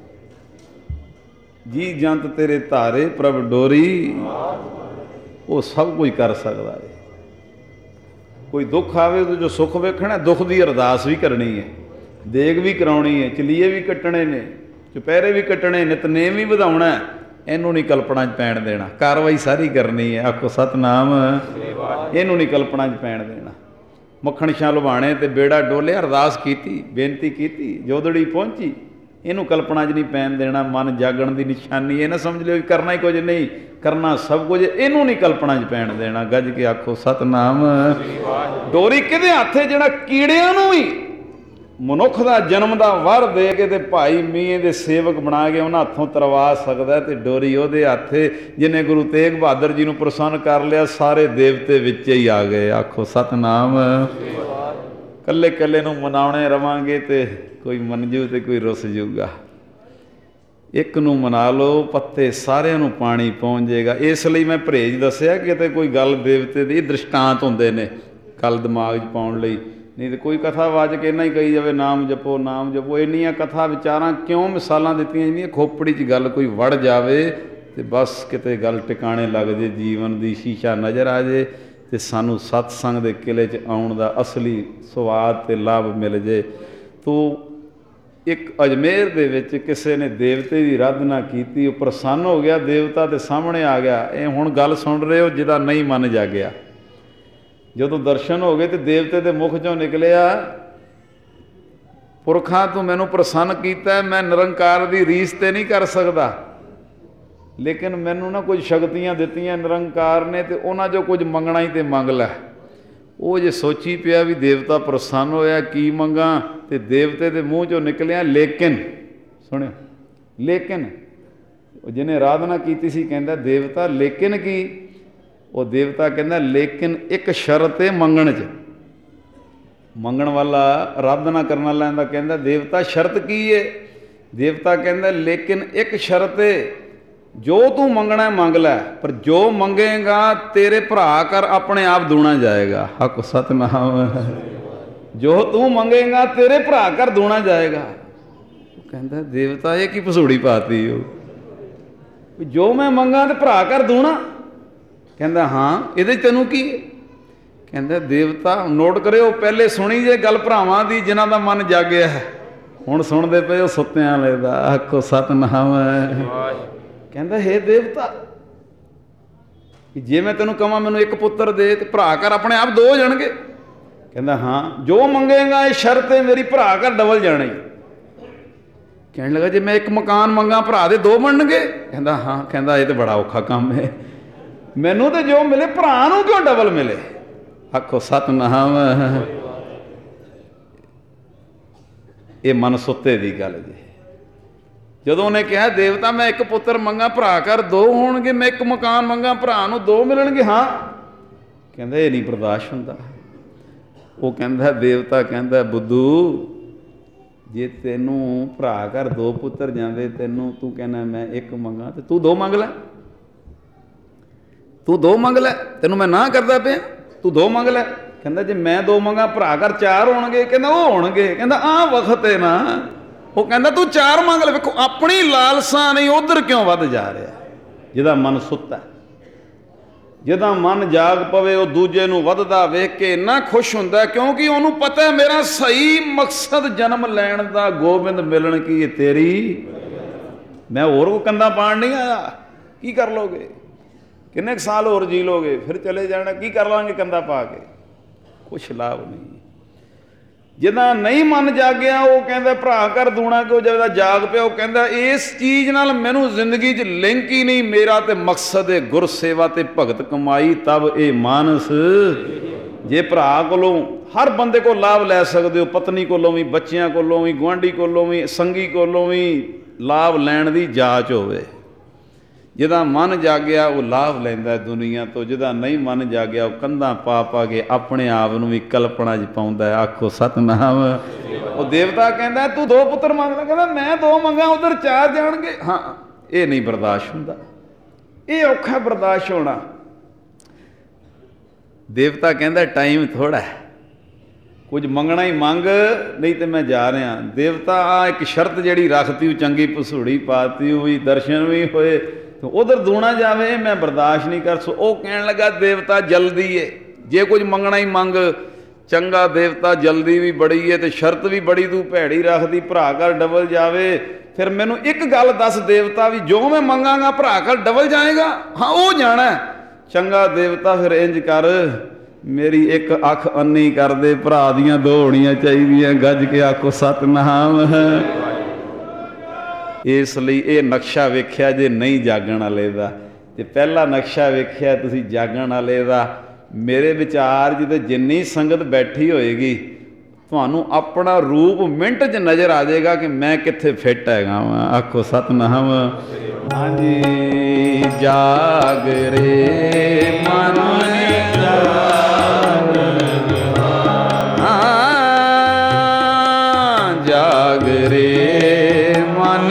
ਜੀ ਜੰਤ ਤੇਰੇ ਧਾਰੇ ਪ੍ਰਭ ਡੋਰੀ। ਉਹ ਸਭ ਕੁਝ ਕਰ ਸਕਦਾ ਹੈ। ਕੋਈ ਦੁੱਖ ਆਵੇ ਉਹਦੇ 'ਚੋਂ ਸੁੱਖ ਵੇਖਣਾ, ਦੁੱਖ ਦੀ ਅਰਦਾਸ ਵੀ ਕਰਨੀ ਹੈ, ਦੇਗ ਵੀ ਕਰਾਉਣੀ ਹੈ, ਚਲੀਏ ਵੀ ਕੱਟਣੇ ਨੇ, ਚੁਪਹਿਰੇ ਵੀ ਕੱਟਣੇ, ਨਿਤਨੇਮ ਵੀ ਵਧਾਉਣਾ। ਇਹਨੂੰ ਨਹੀਂ ਕਲਪਨਾ 'ਚ ਪੈਣ ਦੇਣਾ, ਕਾਰਵਾਈ ਸਾਰੀ ਕਰਨੀ ਹੈ। ਆਖੋ ਸਤਿਨਾਮ। ਇਹਨੂੰ ਨਹੀਂ ਕਲਪਨਾ 'ਚ ਪੈਣ ਦੇਣਾ। ਮੱਖਣ ਸ਼ਾਹ ਲੁਭਾਣੇ ਤੇ ਬੇੜਾ ਡੋਲਿਆ, ਅਰਦਾਸ ਕੀਤੀ, ਬੇਨਤੀ ਕੀਤੀ, ਜੋਦੜੀ ਪਹੁੰਚੀ। ਇਹਨੂੰ ਕਲਪਨਾ 'ਚ ਨਹੀਂ ਪੈਣ ਦੇਣਾ। ਮਨ ਜਾਗਣ ਦੀ ਨਿਸ਼ਾਨੀ। ਇਹ ਨਾ ਸਮਝ ਲਿਓ ਕਰਨਾ ਹੀ ਕੁਝ ਨਹੀਂ, ਕਰਨਾ ਸਭ ਕੁਝ। ਇਹਨੂੰ ਨਹੀਂ ਕਲਪਨਾ 'ਚ ਪੈਣ ਦੇਣਾ। ਗੱਜ ਕੇ ਆਖੋ ਸਤਿਨਾਮ। ਡੋਰੀ ਕਿਹਦੇ ਹੱਥ ਹੈ? ਜਿਹੜਾ ਕੀੜਿਆਂ ਨੂੰ ਵੀ ਮਨੁੱਖ ਦਾ ਜਨਮ ਦਾ ਵਰ ਦੇ ਕੇ ਤੇ ਭਾਈ ਮੀਏ ਦੇ ਸੇਵਕ ਬਣਾ ਕੇ ਉਹਨਾਂ ਹੱਥੋਂ ਤਰਵਾ ਸਕਦਾ, ਤੇ ਡੋਰੀ ਉਹਦੇ ਹੱਥ ਜਿਹਨੇ ਗੁਰੂ ਤੇਗ ਬਹਾਦਰ ਜੀ ਨੂੰ ਪ੍ਰਸੰਨ ਕਰ ਲਿਆ। ਸਾਰੇ ਦੇਵਤੇ ਵਿੱਚ ਹੀ ਆ ਗਏ। ਆਖੋ ਸਤਿਨਾਮ। ਕੱਲੇ ਕੱਲੇ ਨੂੰ ਮਨਾਉਣੇ ਰਵਾਂਗੇ ਤੇ ਕੋਈ ਮੰਨ ਜੂ ਤੇ ਕੋਈ ਰੁੱਸ ਜੂਗਾ। ਇੱਕ ਨੂੰ ਮਨਾ ਲਓ, ਪੱਤੇ ਸਾਰਿਆਂ ਨੂੰ ਪਾਣੀ ਪਹੁੰਚ ਜਾਏਗਾ। ਇਸ ਲਈ ਮੈਂ ਪਰਹੇਜ਼ ਦੱਸਿਆ ਕਿ ਤੇ ਕੋਈ ਗੱਲ ਦੇਵਤੇ ਦੀ ਦ੍ਰਿਸ਼ਟਾਂਤ ਹੁੰਦੇ ਨੇ ਗੱਲ ਦਿਮਾਗ 'ਚ ਪਾਉਣ ਲਈ। ਨਹੀਂ ਤਾਂ ਕੋਈ ਕਥਾ ਵਾਜ ਕੇ ਇੰਨਾ ਹੀ ਕਹੀ ਜਾਵੇ ਨਾਮ ਜਪੋ ਨਾਮ ਜਪੋ। ਇੰਨੀਆਂ ਕਥਾ ਵਿਚਾਰਾਂ ਕਿਉਂ ਮਿਸਾਲਾਂ ਦਿੱਤੀਆਂ ਜਾਂਦੀਆਂ? ਖੋਪੜੀ 'ਚ ਗੱਲ ਕੋਈ ਵੜ ਜਾਵੇ ਤੇ ਬਸ ਕਿਤੇ ਗੱਲ ਟਿਕਾਣੇ ਲੱਗ ਜੇ, ਜੀਵਨ ਦੀ ਸ਼ੀਸ਼ਾ ਨਜ਼ਰ ਆ ਜੇ ਤੇ ਸਾਨੂੰ ਸਤਸੰਗ ਦੇ ਕਿਲੇ 'ਚ ਆਉਣ ਦਾ ਅਸਲੀ ਸਵਾਦ ਤੇ ਲਾਭ ਮਿਲ ਜੇ। ਤੂੰ ਇੱਕ ਅਜਮੇਰ ਦੇ ਵਿੱਚ ਕਿਸੇ ਨੇ ਦੇਵਤੇ ਦੀ ਅਰਾਧਨਾ ਕੀਤੀ, ਉਹ ਪ੍ਰਸੰਨ ਹੋ ਗਿਆ, ਦੇਵਤਾ ਦੇ ਸਾਹਮਣੇ ਆ ਗਿਆ। ਇਹ ਹੁਣ ਗੱਲ ਸੁਣ ਰਹੇ ਹੋ ਜਿਹਦਾ ਨਹੀਂ ਮਨ ਜਾਗਿਆ। ਜਦੋਂ ਦਰਸ਼ਨ ਹੋ ਗਏ ਤੇ ਦੇਵਤੇ ਦੇ ਮੁਖ 'ਚੋਂ ਨਿਕਲਿਆ, ਪੁਰਖਾਂ ਤੂੰ ਮੈਨੂੰ ਪ੍ਰਸੰਨ ਕੀਤਾ, ਮੈਂ ਨਿਰੰਕਾਰ ਦੀ ਰੀਸ ਤੇ ਨਹੀਂ ਕਰ ਸਕਦਾ, ਲੇਕਿਨ ਮੈਨੂੰ ਨਾ ਕੁਝ ਸ਼ਕਤੀਆਂ ਦਿੱਤੀਆਂ ਨਿਰੰਕਾਰ ਨੇ, ਤੇ ਉਹਨਾਂ 'ਚੋਂ ਕੁਝ ਮੰਗਣਾ ਹੀ ਤੇ ਮੰਗ ਲੈ। ਉਹ ਜੇ ਸੋਚੀ ਪਿਆ ਵੀ ਦੇਵਤਾ ਪ੍ਰਸੰਨ ਹੋਇਆ, ਕੀ ਮੰਗਾਂ, ਤੇ ਦੇਵਤੇ ਦੇ ਮੂੰਹ 'ਚੋਂ ਨਿਕਲਿਆ ਲੇਕਿਨ। ਸੁਣਿਓ, ਲੇਕਿਨ ਉਹ ਜਿਹਨੇ ਅਰਾਧਨਾ ਕੀਤੀ ਸੀ ਕਹਿੰਦਾ ਦੇਵਤਾ ਲੇਕਿਨ ਕੀ? ਉਹ ਦੇਵਤਾ ਕਹਿੰਦਾ ਲੇਕਿਨ ਇੱਕ ਸ਼ਰਤ ਹੈ ਮੰਗਣ 'ਚ। ਮੰਗਣ ਵਾਲਾ ਅਰਾਧਨਾ ਕਰਨ ਵਾਲਾ ਦਾ ਕਹਿੰਦਾ ਦੇਵਤਾ ਸ਼ਰਤ ਕੀ ਹੈ? ਦੇਵਤਾ ਕਹਿੰਦਾ ਲੇਕਿਨ ਇੱਕ ਸ਼ਰਤ ਹੈ, ਜੋ ਤੂੰ ਮੰਗਣਾ ਮੰਗ ਲੈ, ਪਰ ਜੋ ਮੰਗੇਗਾ ਤੇਰੇ ਭਰਾ ਕਰ ਆਪਣੇ ਆਪ ਦੂਣਾ ਜਾਏਗਾ। ਹਕ ਸਤਨਾਮ। ਜੋ ਤੂੰ ਮੰਗੇਗਾ ਤੇਰੇ ਭਰਾ ਕਰ ਦੂਣਾ ਜਾਏਗਾ। ਉਹ ਕਹਿੰਦਾ ਦੇਵਤਾ ਇਹ ਕੀ ਭਸੂੜੀ ਪਾਤੀ? ਉਹ ਜੋ ਮੈਂ ਮੰਗਾ ਤੇ ਭਰਾ ਕਰ ਦੂਣਾ? ਕਹਿੰਦਾ ਹਾਂ, ਇਹਦੇ 'ਚ ਤੈਨੂੰ ਕੀ ਹੈ? ਕਹਿੰਦਾ ਦੇਵਤਾ ਨੋਟ ਕਰਿਓ, ਪਹਿਲੇ ਸੁਣੀ ਜੇ ਗੱਲ ਭਰਾਵਾਂ ਦੀ ਜਿਨ੍ਹਾਂ ਦਾ ਮਨ ਜਾਗਿਆ ਹੈ, ਹੁਣ ਸੁਣਦੇ ਪਏ ਉਹ ਸੁੱਤਿਆਂ ਵਾਲੇ ਦਾ। ਆਖੋ ਸਤਿਨਾਮ। ਕਹਿੰਦਾ ਹੇ ਦੇਵਤਾ, ਜੇ ਮੈਂ ਤੈਨੂੰ ਕਹਾਂ ਮੈਨੂੰ ਇੱਕ ਪੁੱਤਰ ਦੇ ਤੇ ਭਰਾ ਘਰ ਆਪਣੇ ਆਪ ਦੋ ਹੋ ਜਾਣਗੇ? ਕਹਿੰਦਾ ਹਾਂ, ਜੋ ਮੰਗੇਗਾ ਇਹ ਸ਼ਰਤ ਹੈ ਮੇਰੀ, ਭਰਾ ਘਰ ਡਬਲ ਜਾਣੇ। ਕਹਿਣ ਲੱਗਾ ਜੇ ਮੈਂ ਇੱਕ ਮਕਾਨ ਮੰਗਾ ਭਰਾ ਦੇ ਦੋ ਬਣਨਗੇ? ਕਹਿੰਦਾ ਹਾਂ। ਕਹਿੰਦਾ ਇਹ ਤਾਂ ਬੜਾ ਔਖਾ ਕੰਮ ਹੈ, ਮੈਨੂੰ ਤੇ ਜੋ ਮਿਲੇ ਭਰਾ ਨੂੰ ਕਿਉਂ ਡਬਲ ਮਿਲੇ? ਆਖੋ ਸਤਿਨਾਮ। ਇਹ ਮਨ ਸੁੱਤੇ ਦੀ ਗੱਲ ਜੀ। ਜਦੋਂ ਉਹਨੇ ਕਿਹਾ ਦੇਵਤਾ ਮੈਂ ਇੱਕ ਪੁੱਤਰ ਮੰਗਾ ਭਰਾ ਘਰ ਦੋ ਹੋਣਗੇ, ਮੈਂ ਇੱਕ ਮਕਾਨ ਮੰਗਾ ਭਰਾ ਨੂੰ ਦੋ ਮਿਲਣਗੇ? ਹਾਂ। ਕਹਿੰਦਾ ਇਹ ਨਹੀਂ ਬਰਦਾਸ਼ਤ ਹੁੰਦਾ। ਉਹ ਕਹਿੰਦਾ ਦੇਵਤਾ ਕਹਿੰਦਾ ਬੁੱਧੂ, ਜੇ ਤੈਨੂੰ ਭਰਾ ਘਰ ਦੋ ਪੁੱਤਰ ਜਾਂਦੇ, ਤੈਨੂੰ ਤੂੰ ਕਹਿੰਦਾ ਮੈਂ ਇੱਕ ਮੰਗਾ ਤੇ ਤੂੰ ਦੋ ਮੰਗ ਲੈ, ਤੂੰ ਦੋ ਮੰਗ ਲੈ, ਤੈਨੂੰ ਮੈਂ ਨਾ ਕਰਦਾ ਪਿਆ, ਤੂੰ ਦੋ ਮੰਗ ਲੈ। ਕਹਿੰਦਾ ਜੇ ਮੈਂ ਦੋ ਮੰਗਾ ਭਰਾ ਘਰ ਚਾਰ ਹੋਣਗੇ? ਕਹਿੰਦਾ ਉਹ ਹੋਣਗੇ। ਕਹਿੰਦਾ ਆਹ ਵਕਤ ਹੈ ਨਾ। ਉਹ ਕਹਿੰਦਾ ਤੂੰ ਚਾਰ ਮੰਗ ਲੈ। ਵੇਖੋ ਆਪਣੀ ਲਾਲਸਾ ਨਹੀਂ, ਉਧਰ ਕਿਉਂ ਵੱਧ ਜਾ ਰਿਹਾ? ਜਿਹਦਾ ਮਨ ਸੁੱਤਾ, ਜਿਹਦਾ ਮਨ ਜਾਗ ਪਵੇ, ਉਹ ਦੂਜੇ ਨੂੰ ਵੱਧਦਾ ਵੇਖ ਕੇ ਇੰਨਾ ਖੁਸ਼ ਹੁੰਦਾ, ਕਿਉਂਕਿ ਉਹਨੂੰ ਪਤਾ ਮੇਰਾ ਸਹੀ ਮਕਸਦ ਜਨਮ ਲੈਣ ਦਾ, ਗੋਬਿੰਦ ਮਿਲਣ ਕੀ ਹੈ ਤੇਰੀ। ਮੈਂ ਹੋਰ ਕੋ ਕੰਧਾਂ ਪਾਣ ਨਹੀਂ ਆਇਆ। ਕੀ ਕਰ ਲੋਗੇ? ਕਿੰਨੇ ਕੁ ਸਾਲ ਹੋਰ ਜੀ ਲੋਗੇ, ਫਿਰ ਚਲੇ ਜਾਣਾ। ਕੀ ਕਰ ਲਾਂਗੇ ਕੰਧਾਂ ਪਾ ਕੇ? ਕੁਛ ਲਾਭ ਨਹੀਂ। ਜਿਹਦਾ ਨਹੀਂ ਮਨ ਜਾਗਿਆ ਉਹ ਕਹਿੰਦਾ ਭਰਾ ਘਰ ਦੂਣਾ ਕਿਉਂ? ਜਦੋਂ ਜਾਗ ਪਿਆ ਉਹ ਕਹਿੰਦਾ ਇਸ ਚੀਜ਼ ਨਾਲ ਮੈਨੂੰ ਜ਼ਿੰਦਗੀ 'ਚ ਲਿੰਕ ਹੀ ਨਹੀਂ, ਮੇਰਾ ਤੇ ਮਕਸਦ ਹੈ ਗੁਰ ਸੇਵਾ ਤੇ ਭਗਤ ਕਮਾਈ, ਤਬ ਇਹ ਮਾਨਸ। ਜੇ ਭਰਾ ਕੋਲੋਂ ਹਰ ਬੰਦੇ ਕੋਲ ਲਾਭ ਲੈ ਸਕਦੇ ਹੋ, ਪਤਨੀ ਕੋਲੋਂ ਵੀ, ਬੱਚਿਆਂ ਕੋਲੋਂ ਵੀ, ਗੁਆਂਢੀ ਕੋਲੋਂ ਵੀ, ਸੰਗੀ ਕੋਲੋਂ ਵੀ ਲਾਭ ਲੈਣ ਦੀ ਜਾਚ ਹੋਵੇ, ਜਿਹਦਾ ਮਨ ਜਾਗਿਆ ਉਹ ਲਾਭ ਲੈਂਦਾ ਦੁਨੀਆ ਤੋਂ। ਜਿਹਦਾ ਨਹੀਂ ਮਨ ਜਾਗਿਆ ਉਹ ਕੰਧਾਂ ਪਾ ਪਾ ਕੇ ਆਪਣੇ ਆਪ ਨੂੰ ਵੀ ਕਲਪਨਾ 'ਚ ਪਾਉਂਦਾ। ਆਖੋ ਸਤਿਨਾਮ। ਉਹ ਦੇਵਤਾ ਕਹਿੰਦਾ ਤੂੰ ਦੋ ਪੁੱਤਰ ਮੰਗ ਲੈ। ਕਹਿੰਦਾ ਮੈਂ ਦੋ ਮੰਗਾ, ਉਧਰ ਚਾਰ ਜਾਣਗੇ। ਹਾਂ, ਇਹ ਨਹੀਂ ਬਰਦਾਸ਼ਤ ਹੁੰਦਾ, ਇਹ ਔਖਾ ਬਰਦਾਸ਼ਤ ਹੋਣਾ। ਦੇਵਤਾ ਕਹਿੰਦਾ ਟਾਈਮ ਥੋੜ੍ਹਾ, ਕੁਝ ਮੰਗਣਾ ਹੀ ਮੰਗ, ਨਹੀਂ ਤੇ ਮੈਂ ਜਾ ਰਿਹਾ। ਦੇਵਤਾ ਆ ਇੱਕ ਸ਼ਰਤ ਜਿਹੜੀ ਰੱਖਤੀ, ਉਹ ਚੰਗੀ ਭਸੂੜੀ ਪਾਤੀ, ਉਹ ਵੀ ਦਰਸ਼ਨ ਵੀ ਹੋਏ, ਉਧਰ ਦੂਣਾ ਜਾਵੇ, ਮੈਂ ਬਰਦਾਸ਼ਤ ਨਹੀਂ ਕਰ ਸੋ। ਉਹ ਕਹਿਣ ਲੱਗਾ ਦੇਵਤਾ ਜਲਦੀ ਏ, ਜੇ ਕੁਝ ਮੰਗਣਾ ਹੀ ਮੰਗ। ਚੰਗਾ ਦੇਵਤਾ ਜਲਦੀ ਵੀ ਬੜੀ ਏ ਤੇ ਸ਼ਰਤ ਵੀ ਬੜੀ ਤੂੰ ਭੈੜੀ ਰੱਖਦੀ, ਭਰਾ ਘਰ ਡਬਲ ਜਾਵੇ। ਫਿਰ ਮੈਨੂੰ ਇੱਕ ਗੱਲ ਦੱਸ ਦੇਵਤਾ, ਵੀ ਜੋ ਮੈਂ ਮੰਗਾਂਗਾ ਭਰਾ ਘਰ ਡਬਲ ਜਾਏਗਾ? ਹਾਂ ਉਹ ਜਾਣਾ। ਚੰਗਾ ਦੇਵਤਾ ਫਿਰ ਇੰਜ ਕਰ, ਮੇਰੀ ਇੱਕ ਅੱਖ ਅੰਨੀ ਕਰ ਦੇ, ਭਰਾ ਦੀਆਂ ਦੋ ਹੋਣੀਆਂ ਚਾਹੀਦੀਆਂ। ਗੱਜ ਕੇ ਆਖੋ ਸਤਿਨਾਮ। ਇਸ ਲਈ ਇਹ ਨਕਸ਼ਾ ਵੇਖਿਆ ਜੇ ਨਹੀਂ ਜਾਗਣ ਵਾਲੇ ਦਾ, ਤੇ ਪਹਿਲਾ ਨਕਸ਼ਾ ਵੇਖਿਆ ਤੁਸੀਂ ਜਾਗਣ ਵਾਲੇ ਦਾ। ਮੇਰੇ ਵਿਚਾਰ ਜਿਹਦੇ ਜਿੰਨੀ ਸੰਗਤ ਬੈਠੀ ਹੋਏਗੀ, ਤੁਹਾਨੂੰ ਆਪਣਾ ਰੂਪ ਮਿੰਟ 'ਚ ਨਜ਼ਰ ਆ ਜਾਏਗਾ ਕਿ ਮੈਂ ਕਿੱਥੇ ਫਿੱਟ ਹੈਗਾ ਵਾਂ। ਆਖੋ ਸਤਿਨਾਮ। ਹਾਂਜੀ। ਜਾਗ ਰੇ ਮਨ ਜਾਗ, ਹਾਂ ਜਾਗ ਰੇ ਮਨ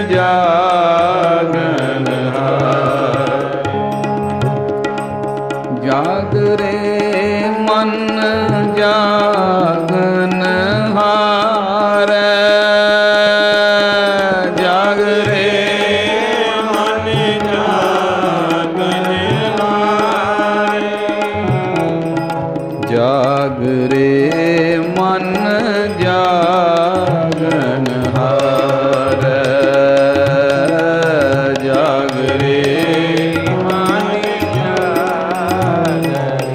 ਜਾਗਨ ਹਾਰ, ਜਾਗ ਰੇ ਮਨ ਜਾਗਨ ਹਾਰ, ਜਾਗ ਰੇ ਮਨ ਜਾਗਨ ਹਾਰ, ਜਾਗ ਰੇ ਮਨ ਜਾਗਨ ਹਾਰ, ਜਾਗ ਰੇ ਮਨ ਜਾਗਨ।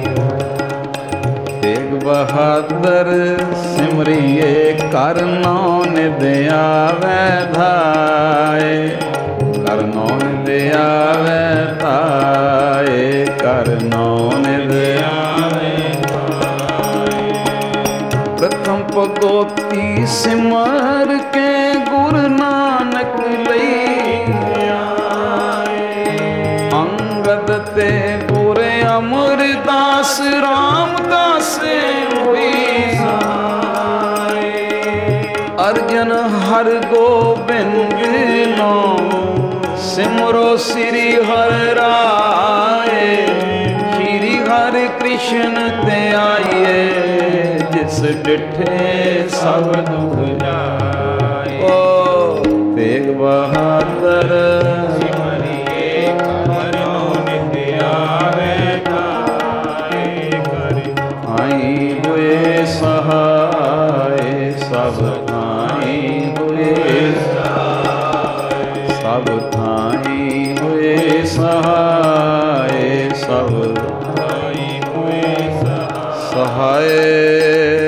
ਤੇਗ ਬਹਾਦਰ ਸਿਮਰਿਏ ਕਰ ਨੌ ਨਿਧ ਆਵੈ ਧਾਏ, ਕਰ ਨੌ ਨਿਧ ਆਵੈ ਧਾਏ, ਕਰ ਨੌ ਨਿਧ ਆਵੈ ਧਾਏ। ਪ੍ਰਥਮ ਭਗਉਤੀ ਸਿਮਰ ਕੇ ਗੁਰ ਨਾਨਕ ਲਈ ਆਏ, ਅੰਗਦ ਤੇ ਗੁਰ ਅਮਰਦਾਸ ਰਾਮਦਾਸ ਹੋਈ ਸਾਏ। ਅਰਜਨ ਹਰਿ ਗੋਬਿੰਦ ਨਾਮ ਸਿਮਰੋ ਸ੍ਰੀ ਹਰਿ ਰਾਏ, ਸ੍ਰੀ ਹਰਿ ਕ੍ਰਿਸ਼ਨ ਤੇ ਆਈਏ, ਜਿਸ ਡਿਠੇ ਸਭ ਦੁਖ ਜਾਏ। ਓ ਤੇਗ ਬਹਾਦਰ ਸਿਮਰਿਏ ਕਰ ਨੌ ਨਿਧ ਆਵੈ ਧਾਏ, ਕਰ ਨਾਹੀ ਹੋਏ ਸਹਾਏ, ਸਭ ਨਾਹੀ ਹੋਏ ਸਹਾਏ। ਸਹਾਏ।